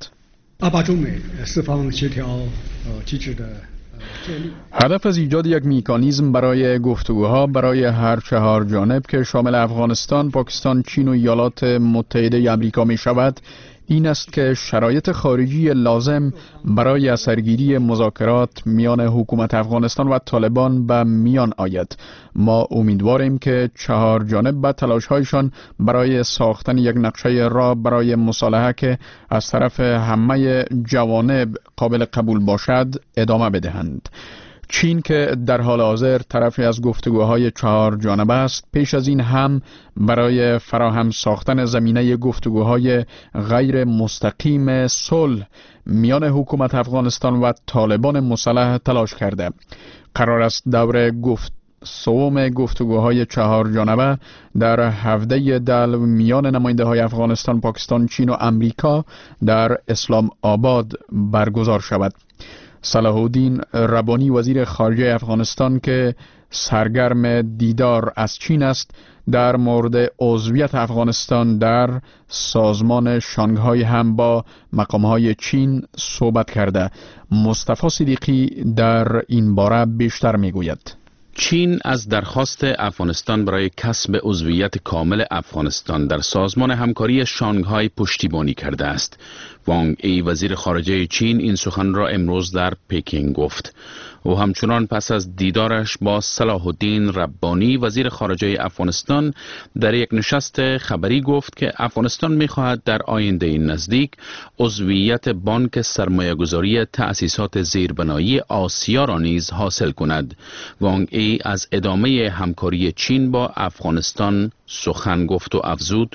هدف از ایجاد یک مکانیزم برای گفتگوها برای هر 4 جانب که شامل افغانستان، پاکستان، چین و ایالات متحده آمریکا می شود این است که شرایط خارجی لازم برای اثرگیری مذاکرات میان حکومت افغانستان و طالبان به میان آید. ما امیدواریم که 4 جانب به تلاش‌هایشان برای ساختن یک نقشه راه برای مصالحه که از طرف همه جوانب قابل قبول باشد ادامه بدهند. چین که در حال حاضر طرفی از گفتگوهای 4 جانبه است، پیش از این هم برای فراهم ساختن زمینه گفتگوهای غیر مستقیم صلح میان حکومت افغانستان و طالبان مسلح تلاش کرده. قرار است دور سوم گفتگوهای 4 جانبه در هفته دل میان نماینده های افغانستان، پاکستان، چین و امریکا در اسلام آباد برگزار شود. صلاح الدین ربانی وزیر خارجه افغانستان که سرگرم دیدار از چین است در مورد عضویت افغانستان در سازمان شانگهای هم با مقامهای چین صحبت کرده. مصطفی صدیقی در این باره بیشتر میگوید. چین از درخواست افغانستان برای کسب عضویت کامل افغانستان در سازمان همکاری شانگهای پشتیبانی کرده است. وانگ یی وزیر خارجه چین این سخن را امروز در پکینگ گفت. او همچنان پس از دیدارش با صلاح الدین ربانی وزیر خارجه افغانستان در یک نشست خبری گفت که افغانستان می‌خواهد در آینده نزدیک عضویت بانک سرمایه‌گذاری تأسیسات زیربنایی آسیا را نیز حاصل کند. وانگ یی از ادامه همکاری چین با افغانستان سخن گفت و افزود: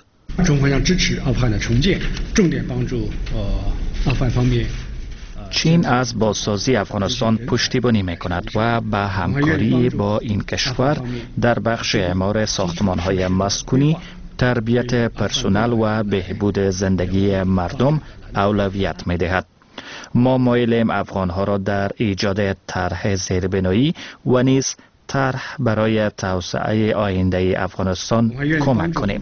چین از بازسازی افغانستان پشتیبانی می‌کند و به همکاری با این کشور در بخش اعمار ساختمان‌های مسکونی، تربیت پرسنل و بهبود زندگی مردم اولویت می‌دهد. ما مایلیم افغان‌ها را در ایجاد طرح زیربنایی و نیز طرح برای توسعه آینده افغانستان کمک کنیم.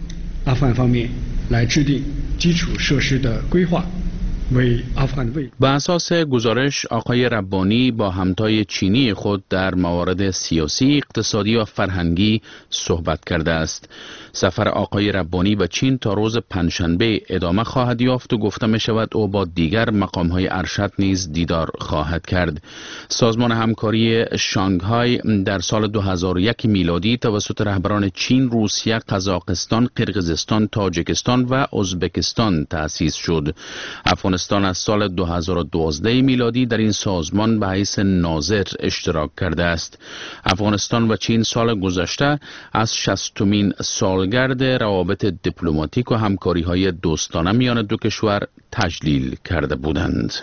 به اساس گزارش آقای ربانی با همتای چینی خود در موارد سیاسی، اقتصادی و فرهنگی صحبت کرده است. سفر آقای ربانی به چین تا روز پنجشنبه ادامه خواهد یافت و گفته می شود او با دیگر مقام‌های ارشد نیز دیدار خواهد کرد. سازمان همکاری شانگهای در سال 2001 میلادی توسط رهبران چین، روسیه، قزاقستان، قرقیزستان، تاجیکستان و ازبکستان تأسیس شد. افغانستان از سال 2012 میلادی در این سازمان به حیث ناظر اشتراک کرده است. افغانستان و چین سال گذشته از 60مین سالگرد روابط دیپلماتیک و همکاری‌های دوستانه میان دو کشور تجلیل کرده بودند.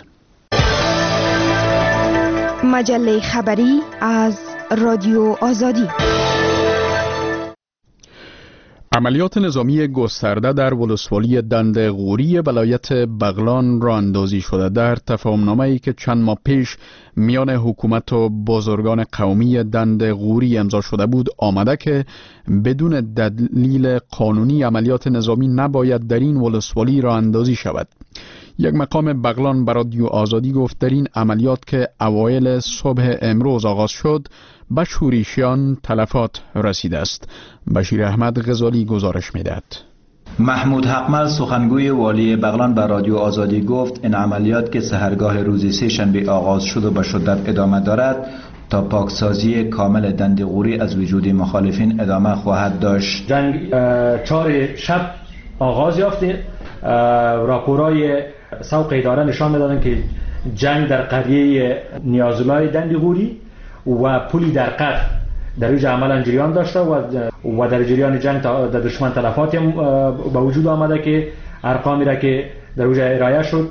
مجله خبری از رادیو آزادی. عملیات نظامی گسترده در ولسوالی دند غوری ولایت بغلان راه اندازی شده. در تفاهمنامه‌ای که چند ماه پیش میان حکومت و بزرگان قومی دند غوری امضا شده بود آمده که بدون دلیل قانونی عملیات نظامی نباید در این ولسوالی راه اندازی شود. یک مقام بغلان به رادیو آزادی گفت در این عملیات که اوایل صبح امروز آغاز شد به شورشیان تلفات رسیده است. بشیر احمد غزالی گزارش می‌دهد. محمود حقمل سخنگوی والی بغلان به رادیو آزادی گفت این عملیات که سحرگاه روز سه‌شنبه آغاز شد و به شدت ادامه دارد تا پاکسازی کامل دند غوری از وجود مخالفین ادامه خواهد داشت. جنگ 4 شب آغاز یافت. راپورهای سوق اداره نشان می‌دادند که جنگ در قریه نیازلای دند غوری و پلی در قد در اوج عملا جریان داشته و در جریان جنگ در دشمن تلفاتی به وجود آمده که ارقامی را که در اوج ارائه شد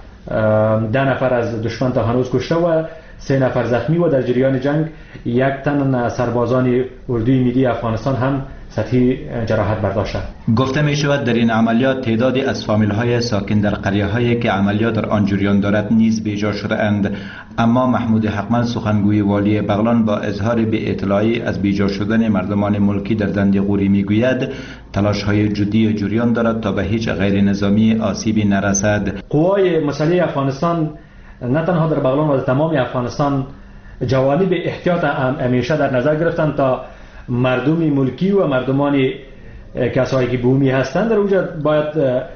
10 نفر از دشمن تا هنوز کشته و 3 نفر زخمی و در جریان جنگ 1 تن سربازان اردوی ملی افغانستان هم سطحی جراحت برداشته. گفته می شود در این عملیات تعدادی از فامیل های ساکن در قریه هایی که عملیات در آن جریان دارد نیز بیجا شده اند. اما محمود حقمل سخنگوی والی بغلان با اظهار بی اطلاعی از بیجا شدن مردمان ملکی در دند غوری می گوید تلاش های جدی جریان دارد تا به هیچ غیر نظامی آسیبی نرسد. قوای مسلح افغانستان نه تنها در بغلان و تمام افغانستان جوانب احتیاط همیشه در نظر گرفتند تا مردم ملکی و مردمان کسایی که بومی هستند در اونجا باید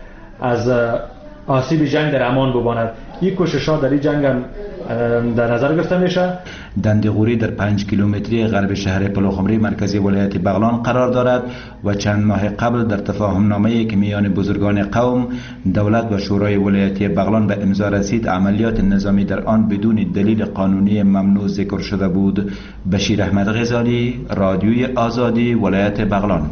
از آسیب جنگ در امان بماند. این کوشش ها در این جنگ هم در نظر گرفته میشه. دند غوری در 5 کیلومتری غرب شهر پلوخمری مرکزی ولایت بغلان قرار دارد و چند ماه قبل در تفاهمنامه‌ای که میان بزرگان قوم، دولت و شورای ولایتی بغلان به امضا رسید عملیات نظامی در آن بدون دلیل قانونی ممنوع ذکر شده بود. بشیر احمد غزالی، رادیوی آزادی، ولایت بغلان.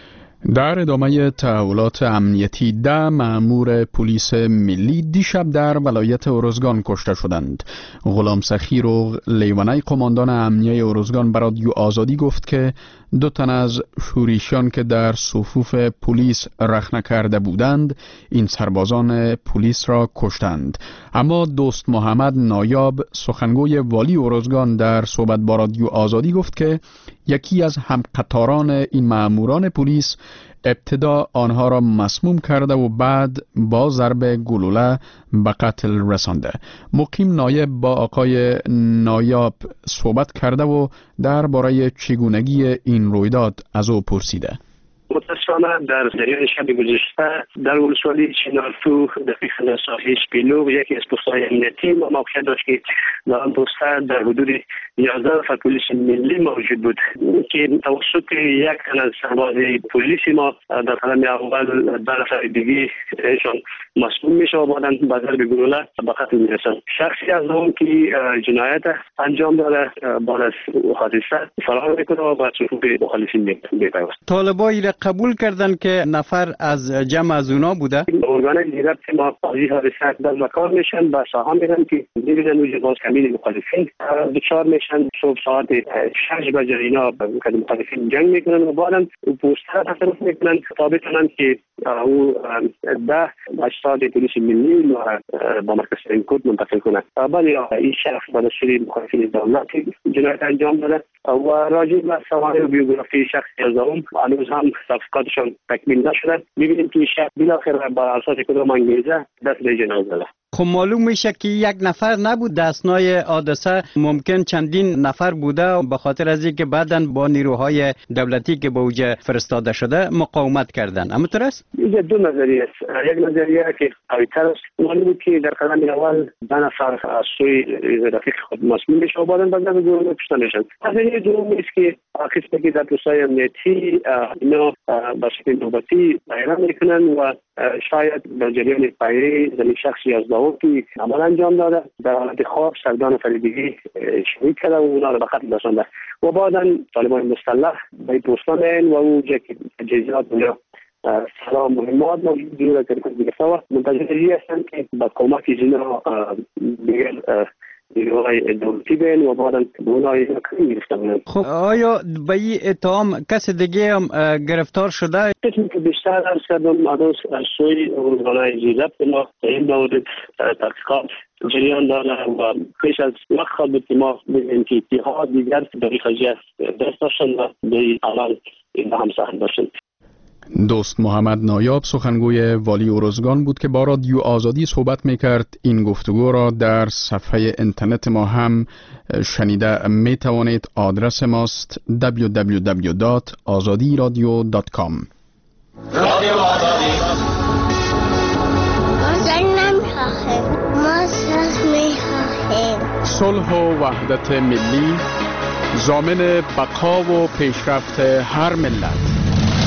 در ادامه تحولات امنیتی 10 مأمور پلیس ملی دیشب در ولایت ارزگان کشته شدند. غلام سخیر و لیوانی قماندان امنیه ارزگان به رادیو آزادی گفت که 2 تن از شورشیان که در صفوف پلیس رخنه کرده بودند این سربازان پلیس را کشتند. اما دوست محمد نایاب سخنگوی والی ارزگان در صحبت با رادیو آزادی گفت که یکی از همقطاران این مأموران پلیس ابتدا آنها را مسموم کرده و بعد با ضرب گلوله به قتل رسانده. مقیم نایب با آقای نایاب صحبت کرده و درباره چگونگی این رویداد از او پرسیده. متاسفانه در جریان شب گذشته در ولسوالی چنارتو دقیقاً ساحل پیلو یکی از پست‌های امنیتی موقعیت داشت که در آن پست در حدود 11 نفر پلیس ملی موجود بود که توسط یک تن از سرباز پلیس ما در قدم اول 2 نفر دیگه ایشان مسموم میشه و بعداً به ضرب گلوله به قتل میرسند. شخصی از اون که جنایت انجام داده بعد از حادثه فرار میکنه و به صفوف مخالفین میپیوست. طالبایی قبول کردن که نفر از جمع از اونا بوده. ارگان دیگر که ما قاضی حادثه در مکان میشن با ساها میرن که دیگه نوجه باز کمین مخالفین دچار میشن. صبح ساعت 6 بجه اینا که مخالفین جنگ میکنن و بعدم پوستر تصرف میکنن تا بتونن که او 10 اجساد پلیس ملی با مرکز اینکود منتقل کنن. بعد این شخص با دستور مخالفین دولتی جنایت انجام داده و راجع به سوال بیوگرافی شخصی از اون هنوز هم تحقیقاتشان تکمیل نشده. می‌بینیم که شب بالاخره با اساس کدام انگیزه دست به جنازه داده. خب معلوم میشه که یک نفر نبود، در اثنای حادثه ممکن چندین نفر بوده به خاطر از اینکه بعداً با نیروهای دولتی که به اوج فرستاده شده مقاومت کردن. اما درست؟ اینجا 2 نظریه است. یک نظریه که قوی‌تر است معلوم بود که در قدم اول 2 نفر از سوی رفیق خود مسموم میشه و بعداً بعد گروه کشته میشن. نظریه دوم است که قسمی که در پست‌های امنیتی اینا با شکل نوبتی بیان میکنن و شاید در جریان پیری زمین شخصی از داوود که عمل انجام داده در حالت خواب سردان فریدگی شریک کرده و اونا رو به قتل رسانده و بعدا طالبان مسلح به پوستان و او که تجهیزات یا سلام مهمات موجود دیگر که گرفته و منتظری هستند که با کمک اینا دیگر نیروهای دولتی بین و بعداً به اونها گرفته بودند. خب آیا به این اتهام کس دیگه هم گرفتار شده؟ قسمی که بیشتر عرض کردم از سوی روزنامه زیرت به ما این مورد تحقیقات جریان داره و پیش از وقت خود ما ببینیم که اتحاد دیگر در خارجی دست داشتن و به عمل این هم سهم داشتن. دوست محمد نایاب سخنگوی والی ارزگان بود که با رادیو آزادی صحبت میکرد. این گفتگو را در صفحه اینترنت ما هم شنیده می توانید. آدرس ماست www.azadiradio.com. رادیو آزادی نمیخواهیم، ما صلح میخواهیم. صلح و وحدت ملی ضامن بقا و پیشرفت هر ملت.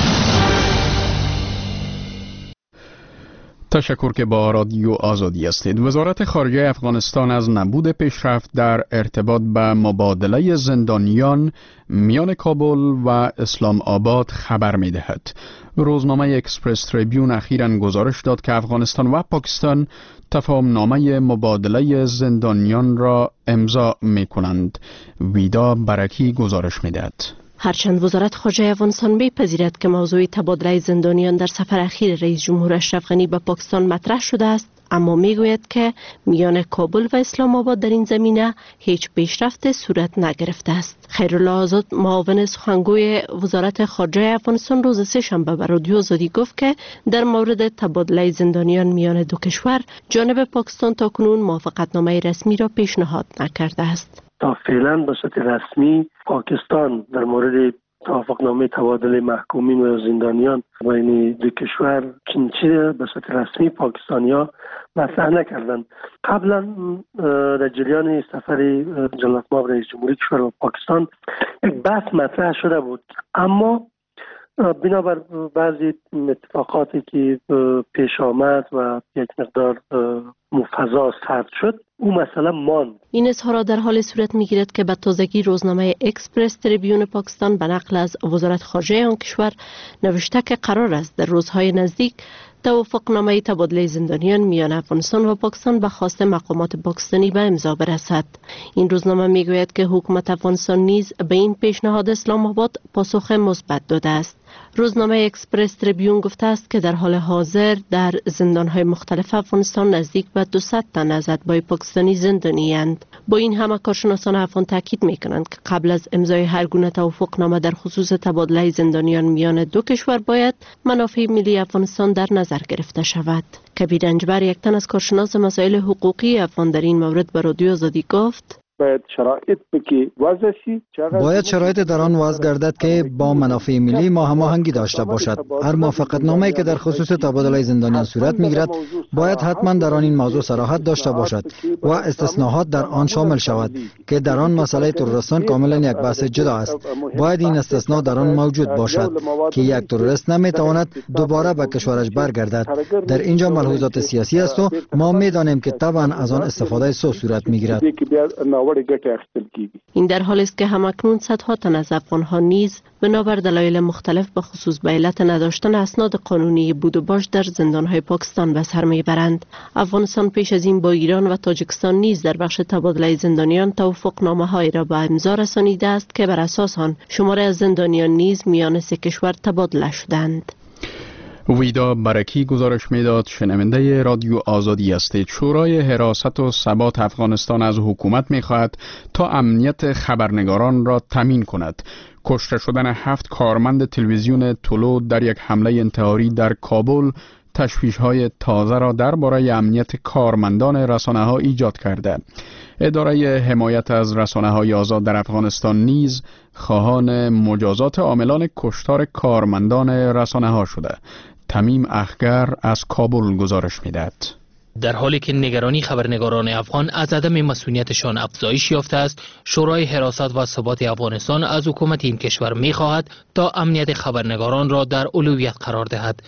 تشکر که با رادیو آزادی هستید. وزارت خارجه افغانستان از نبود پیشرفت در ارتباط به مبادله زندانیان میان کابل و اسلام آباد خبر می دهد. روزنامه اکسپرس تریبیون اخیراً گزارش داد که افغانستان و پاکستان تفاهم نامه مبادله زندانیان را امضا می کنند. ویدا برکی گزارش می دهد. هرچند وزارت خارجه افغانستان میپذیرد که موضوع تبادله زندانیان در سفر اخیر رئیس جمهور اشرف غنی به پاکستان مطرح شده است، اما میگوید که میان کابل و اسلام آباد در این زمینه هیچ پیشرفت صورت نگرفته است. خیرالله آزاد معاون سخنگوی وزارت خارجه افغانستان روز سه‌شنبه به رادیو آزادی گفت که در مورد تبادله زندانیان میان دو کشور جانب پاکستان تاکنون موافقتنامه رسمی را پیشنهاد نکرده است. تا فعلا به صورت رسمی پاکستان در مورد توافقنامه تبادل محکومین و زندانیان بین دو کشور چنچی به صورت رسمی پاکستانیا مطرح نکردند. قبلا در جریان سفر جلالت مآب رئیس جمهوری کشور و پاکستان یک بحث مطرح شده بود، اما بنابر بعضی اتفاقاتی که پیش آمد و یک مقدار فضا سرد شد، او مسئله ماند. این اظهارات در حال صورت میگیرد که به تازگی روزنامه اکسپرس تریبیون پاکستان به نقل از وزارت خارجه آن کشور نوشته که قرار است در روزهای نزدیک توافقنامه تبادله زندانیان میان افغانستان و پاکستان به خواست مقامات پاکستانی به امضا برسد. این روزنامه میگوید که حکومت افغانستان نیز به این پیشنهاد اسلام آباد پاسخ مثبت داده است. روزنامه اکسپرس تریبیون گفته است که در حال حاضر در زندانهای مختلف افغانستان نزدیک به 200 تن از اتباع پاکستانی زندانی اند. با این همه کارشناسان افغان تاکید میکنند که قبل از امضای هر گونه توافقنامه در خصوص تبادله زندانیان میان دو کشور باید منافع ملی افغانستان در نظر گرفته شود. کبیر انجبر، یک تن از کارشناس مسائل حقوقی افغان، در این مورد به رادیو آزادی گفت: باید شرایط در آن وضع گردد که با منافع ملی ما هماهنگی داشته باشد. هر موافقتنامه‌ای که در خصوص تبادله زندانیان صورت میگیرد باید حتما در آن این موضوع صراحت داشته باشد و استثناءات در آن شامل شود که در آن مسئله تروریستان کاملا یک بحث جدا است. باید این استثناء در آن موجود باشد که یک تروریست نمیتواند دوباره به کشورش برگردد. در اینجا ملحوظات سیاسی است و ما میدانیم که طبعا از آن استفاده سو صورت میگیرد. این در حالی است که همکنون صدها تن از افغان‌ها نیز بنابر دلایل مختلف به خصوص به علت نداشتن اسناد قانونی بود و باش در زندان‌های پاکستان به سر میبرند. افغانستان پیش از این با ایران و تاجیکستان نیز در بخش تبادله زندانیان توافقنامه‌هایی را به امضا رسانیده است که بر اساس آن شماری از زندانیان نیز میان سه کشور تبادله شدند. ویدا برکی گزارش میداد. شنونده رادیو آزادی هستید. شورای حراست و ثبات افغانستان از حکومت میخواهد تا امنیت خبرنگاران را تامین کند. کشته شدن 7 کارمند تلویزیون طلوع در یک حمله انتحاری در کابل تشویش‌های تازه را درباره امنیت کارمندان رسانه‌ها ایجاد کرده. اداره حمایت از رسانه‌های آزاد در افغانستان نیز خواهان مجازات عاملان کشتار کارمندان رسانه‌ها شده. تمیم اخگر از کابل گزارش می‌دهد. در حالی که نگرانی خبرنگاران افغان از عدم مسئولیتشان افزایش یافته است، شورای حراست و ثبات افغانستان از حکومت این کشور می‌خواهد تا امنیت خبرنگاران را در اولویت قرار دهد.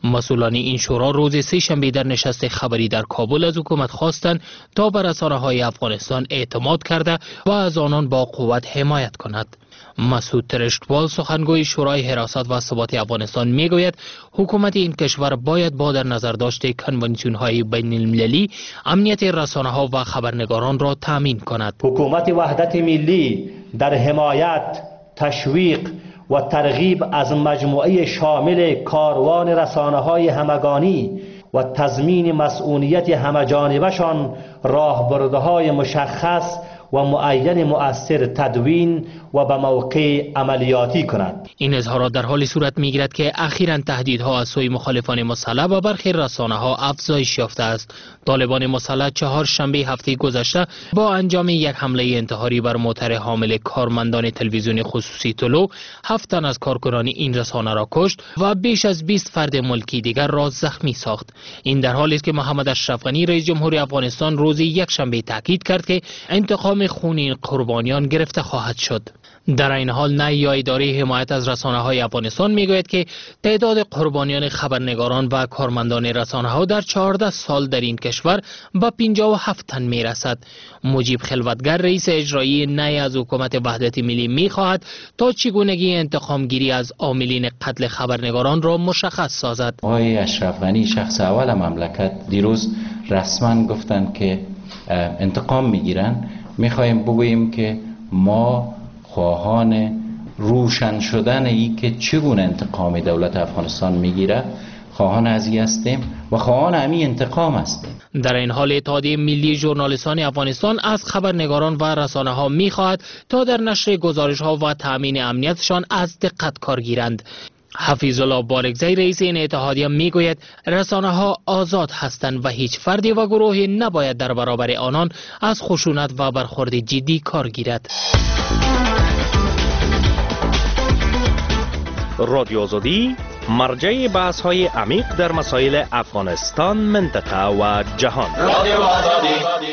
مسئولان این شورا روز سه شنبه در نشست خبری در کابل از حکومت خواستند تا بر رسانه‌های افغانستان اعتماد کرده و از آنان با قوت حمایت کند. مسعود ترشتوال سخنگوی شورای حراست و ثبات افغانستان میگوید حکومت این کشور باید با در نظر داشته کنوانسیون‌های بین المللی امنیت رسانه‌ها و خبرنگاران را تامین کند. حکومت وحدت ملی در حمایت، تشویق و ترغیب از مجموعه شامل کاروان رسانه‌های همگانی و تضمین مسئولیت همه‌جانبه‌شان راهبردهای مشخص و معین مؤثر تدوین و به موقع عملیاتی کند. این اظهارات در حالی صورت میگیرد که اخیراً تهدیدها از سوی مخالفان مسلح و برخی رسانه‌ها افزایش یافته است. طالبان مسلح چهارشنبه هفته گذشته با انجام یک حمله انتحاری بر موتر حامل کارمندان تلویزیون خصوصی طلوع 7 تن از کارکنان این رسانه را کشت و بیش از 20 فرد ملکی دیگر را زخمی ساخت. این در حالی است که محمد اشرف غنی رئیس جمهور افغانستان روز یکشنبه تاکید کرد که انتقام خونین قربانیان گرفته خواهد شد. در این حال نیای اداره حمایت از رسانه‌های افغانستان میگوید که تعداد قربانیان خبرنگاران و کارمندان رسانه‌ها در 14 سال در این کشور به 57 تن میرسد. مجیب خلوتگر رئیس اجرایی نی از حکومت وحدت ملی میخواهد تا چگونگی انتقامگیری از عاملین قتل خبرنگاران را مشخص سازد. آقای اشرف غنی شخص اول مملکت دیروز رسما گفتند که انتقام میگیرن. میخوایم بگوییم که ما خواهان روشن شدن ای که چگونه انتقام دولت افغانستان میگیره خواهان ازی هستیم و خواهان همین انتقام هستیم. در این حال اتحادیه ملی ژورنالیستان افغانستان از خبرنگاران و رسانه‌ها می‌خواهد تا در نشر گزارش‌ها و تأمین امنیتشان از دقت کار گیرند. حفیظ الله بارگزی رئیس این اتحادیه میگوید رسانه‌ها آزاد هستند و هیچ فردی و گروهی نباید در برابر آنان از خشونت و برخورد جدی کار گیرد. رادیو آزادی مرجع بحث‌های عمیق در مسائل افغانستان، منطقه و جهان. رادیو آزادی.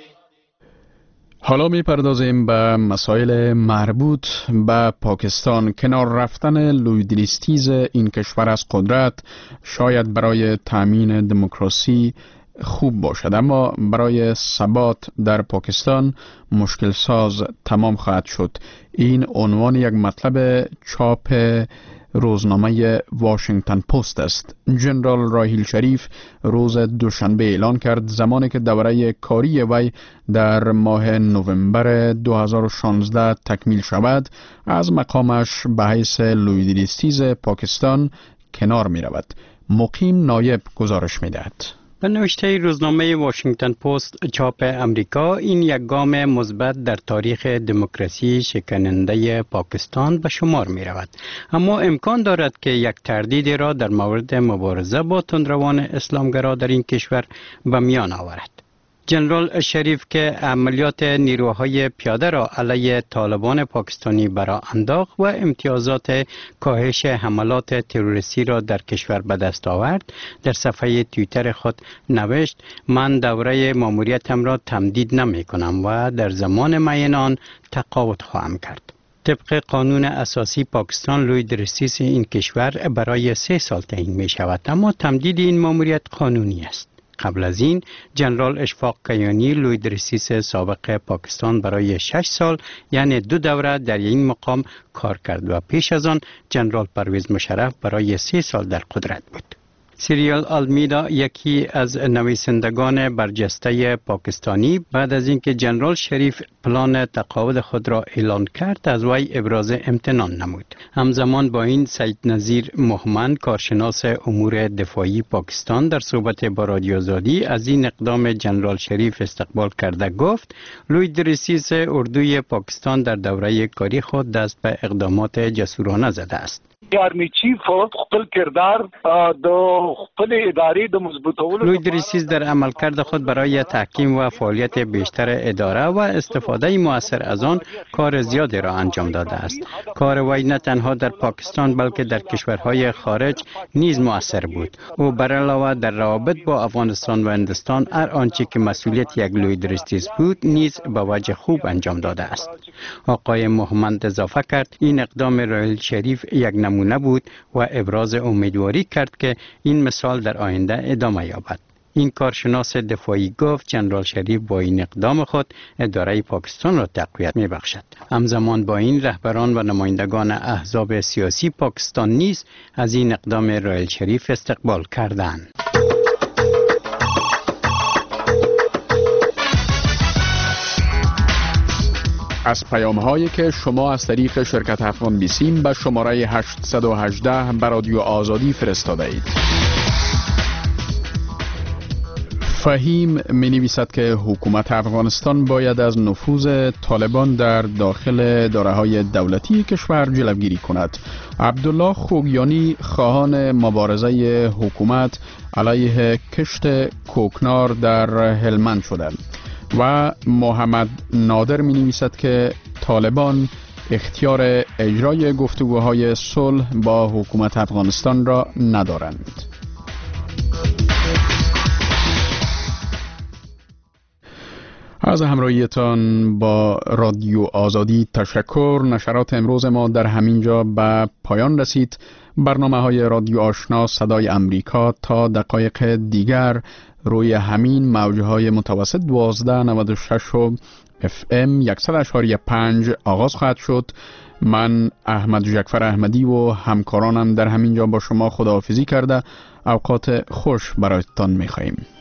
حالا می‌پردازیم به مسائل مربوط به پاکستان. کنار رفتن لویدریستیز این کشور از قدرت شاید برای تأمین دموکراسی خوب باشد، اما برای ثبات در پاکستان مشکل ساز تمام خواهد شد. این عنوان یک مطلب چاپ روزنامه واشنگتن پست است. جنرال راحیل شریف روز دوشنبه اعلان کرد زمانی که دوره کاری وی در ماه نوامبر 2016 تکمیل شود از مقامش به حیث لویدریستیز پاکستان کنار می رود. مقیم نایب گزارش می دهد. به نوشته روزنامه واشنگتن پست چاپ امریکا، این یک گام مثبت در تاریخ دموکراسی شکننده پاکستان به شمار می رود، اما امکان دارد که یک تردیدی را در مورد مبارزه با تندروان اسلامگرا در این کشور به میان آورد. جنرال شریف که عملیات نیروهای پیاده را علیه طالبان پاکستانی برا انداخت و امتیازات کاهش حملات تروریستی را در کشور به دست آورد، در صفحه توییتر خود نوشت: من دوره ماموریتم را تمدید نمی کنم و در زمان معین آن تقاعد خواهم کرد. طبق قانون اساسی پاکستان لویدریستیز این کشور برای 3 سال تعیین می شود، اما تمدید این ماموریت قانونی است. قبل از این جنرال اشفاق کیانی لویدریستیز سابق پاکستان برای 6 سال یعنی 2 دوره در این مقام کار کرد و پیش از آن جنرال پرویز مشرف برای 3 سال در قدرت بود. سیریل آلمیدا، یکی از نویسندگان برجسته پاکستانی، بعد از اینکه جنرال شریف پلان تقاعد خود را اعلان کرد از وی ابراز امتنان نمود. همزمان با این سید نظیر مهمن، کارشناس امور دفاعی پاکستان، در صحبت با رادیو آزادی از این اقدام جنرال شریف استقبال کرده گفت لویدریستیز اردوی پاکستان در دوره کاری خود دست به اقدامات جسورانه زده است. آرمی چیف خپل کردار د خپل ادارې د مضبوطولو لویدریستیز در عملکرد خود برای تحکیم و فعالیت بیشتر اداره و استفاده مؤثر از آن کار زیادی را انجام داده است. کار وی نه تنها در پاکستان بلکه در کشورهای خارج نیز مؤثر بود. او بر علاوه در روابط با افغانستان و هندوستان هر آنچه که مسئولیت یک لویدریستیز بود نیز به وجه خوب انجام داده است. آقای محمد اضافه کرد این اقدام راحیل شریف یک نمونه بود و ابراز امیدواری کرد که این این مثال در آینده ادامه یابد. این کارشناس دفاعی گفت جنرال شریف با این اقدام خود اداره پاکستان را تقویت می بخشد. همزمان با این رهبران و نمایندگان احزاب سیاسی پاکستان نیز از این اقدام رائل شریف استقبال کردند. از پیام هایی که شما از طریق شرکت افغان بیسیم به شماره 818 به رادیو آزادی فرستاده اید. فهیم می نویسد که حکومت افغانستان باید از نفوذ طالبان در داخل داره‌های دولتی کشور جلوگیری کند. عبدالله خوگیانی خواهان مبارزه حکومت علیه کشت کوکنار در هلمند شدند و محمد نادر می نویسد که طالبان اختیار اجرای گفتگوهای صلح با حکومت افغانستان را ندارند. از همراهیتان با رادیو آزادی تشکر. نشرات امروز ما در همین جا به پایان رسید. برنامه‌های رادیو آشنا صدای امریکا تا دقایق دیگر روی همین موج‌های متوسط 1296 و FM 100.5 آغاز خواهد شد. من احمد جعفر احمدی و همکارانم در همین جا با شما خداحافظی کرده اوقات خوش برایتان می‌خواهیم.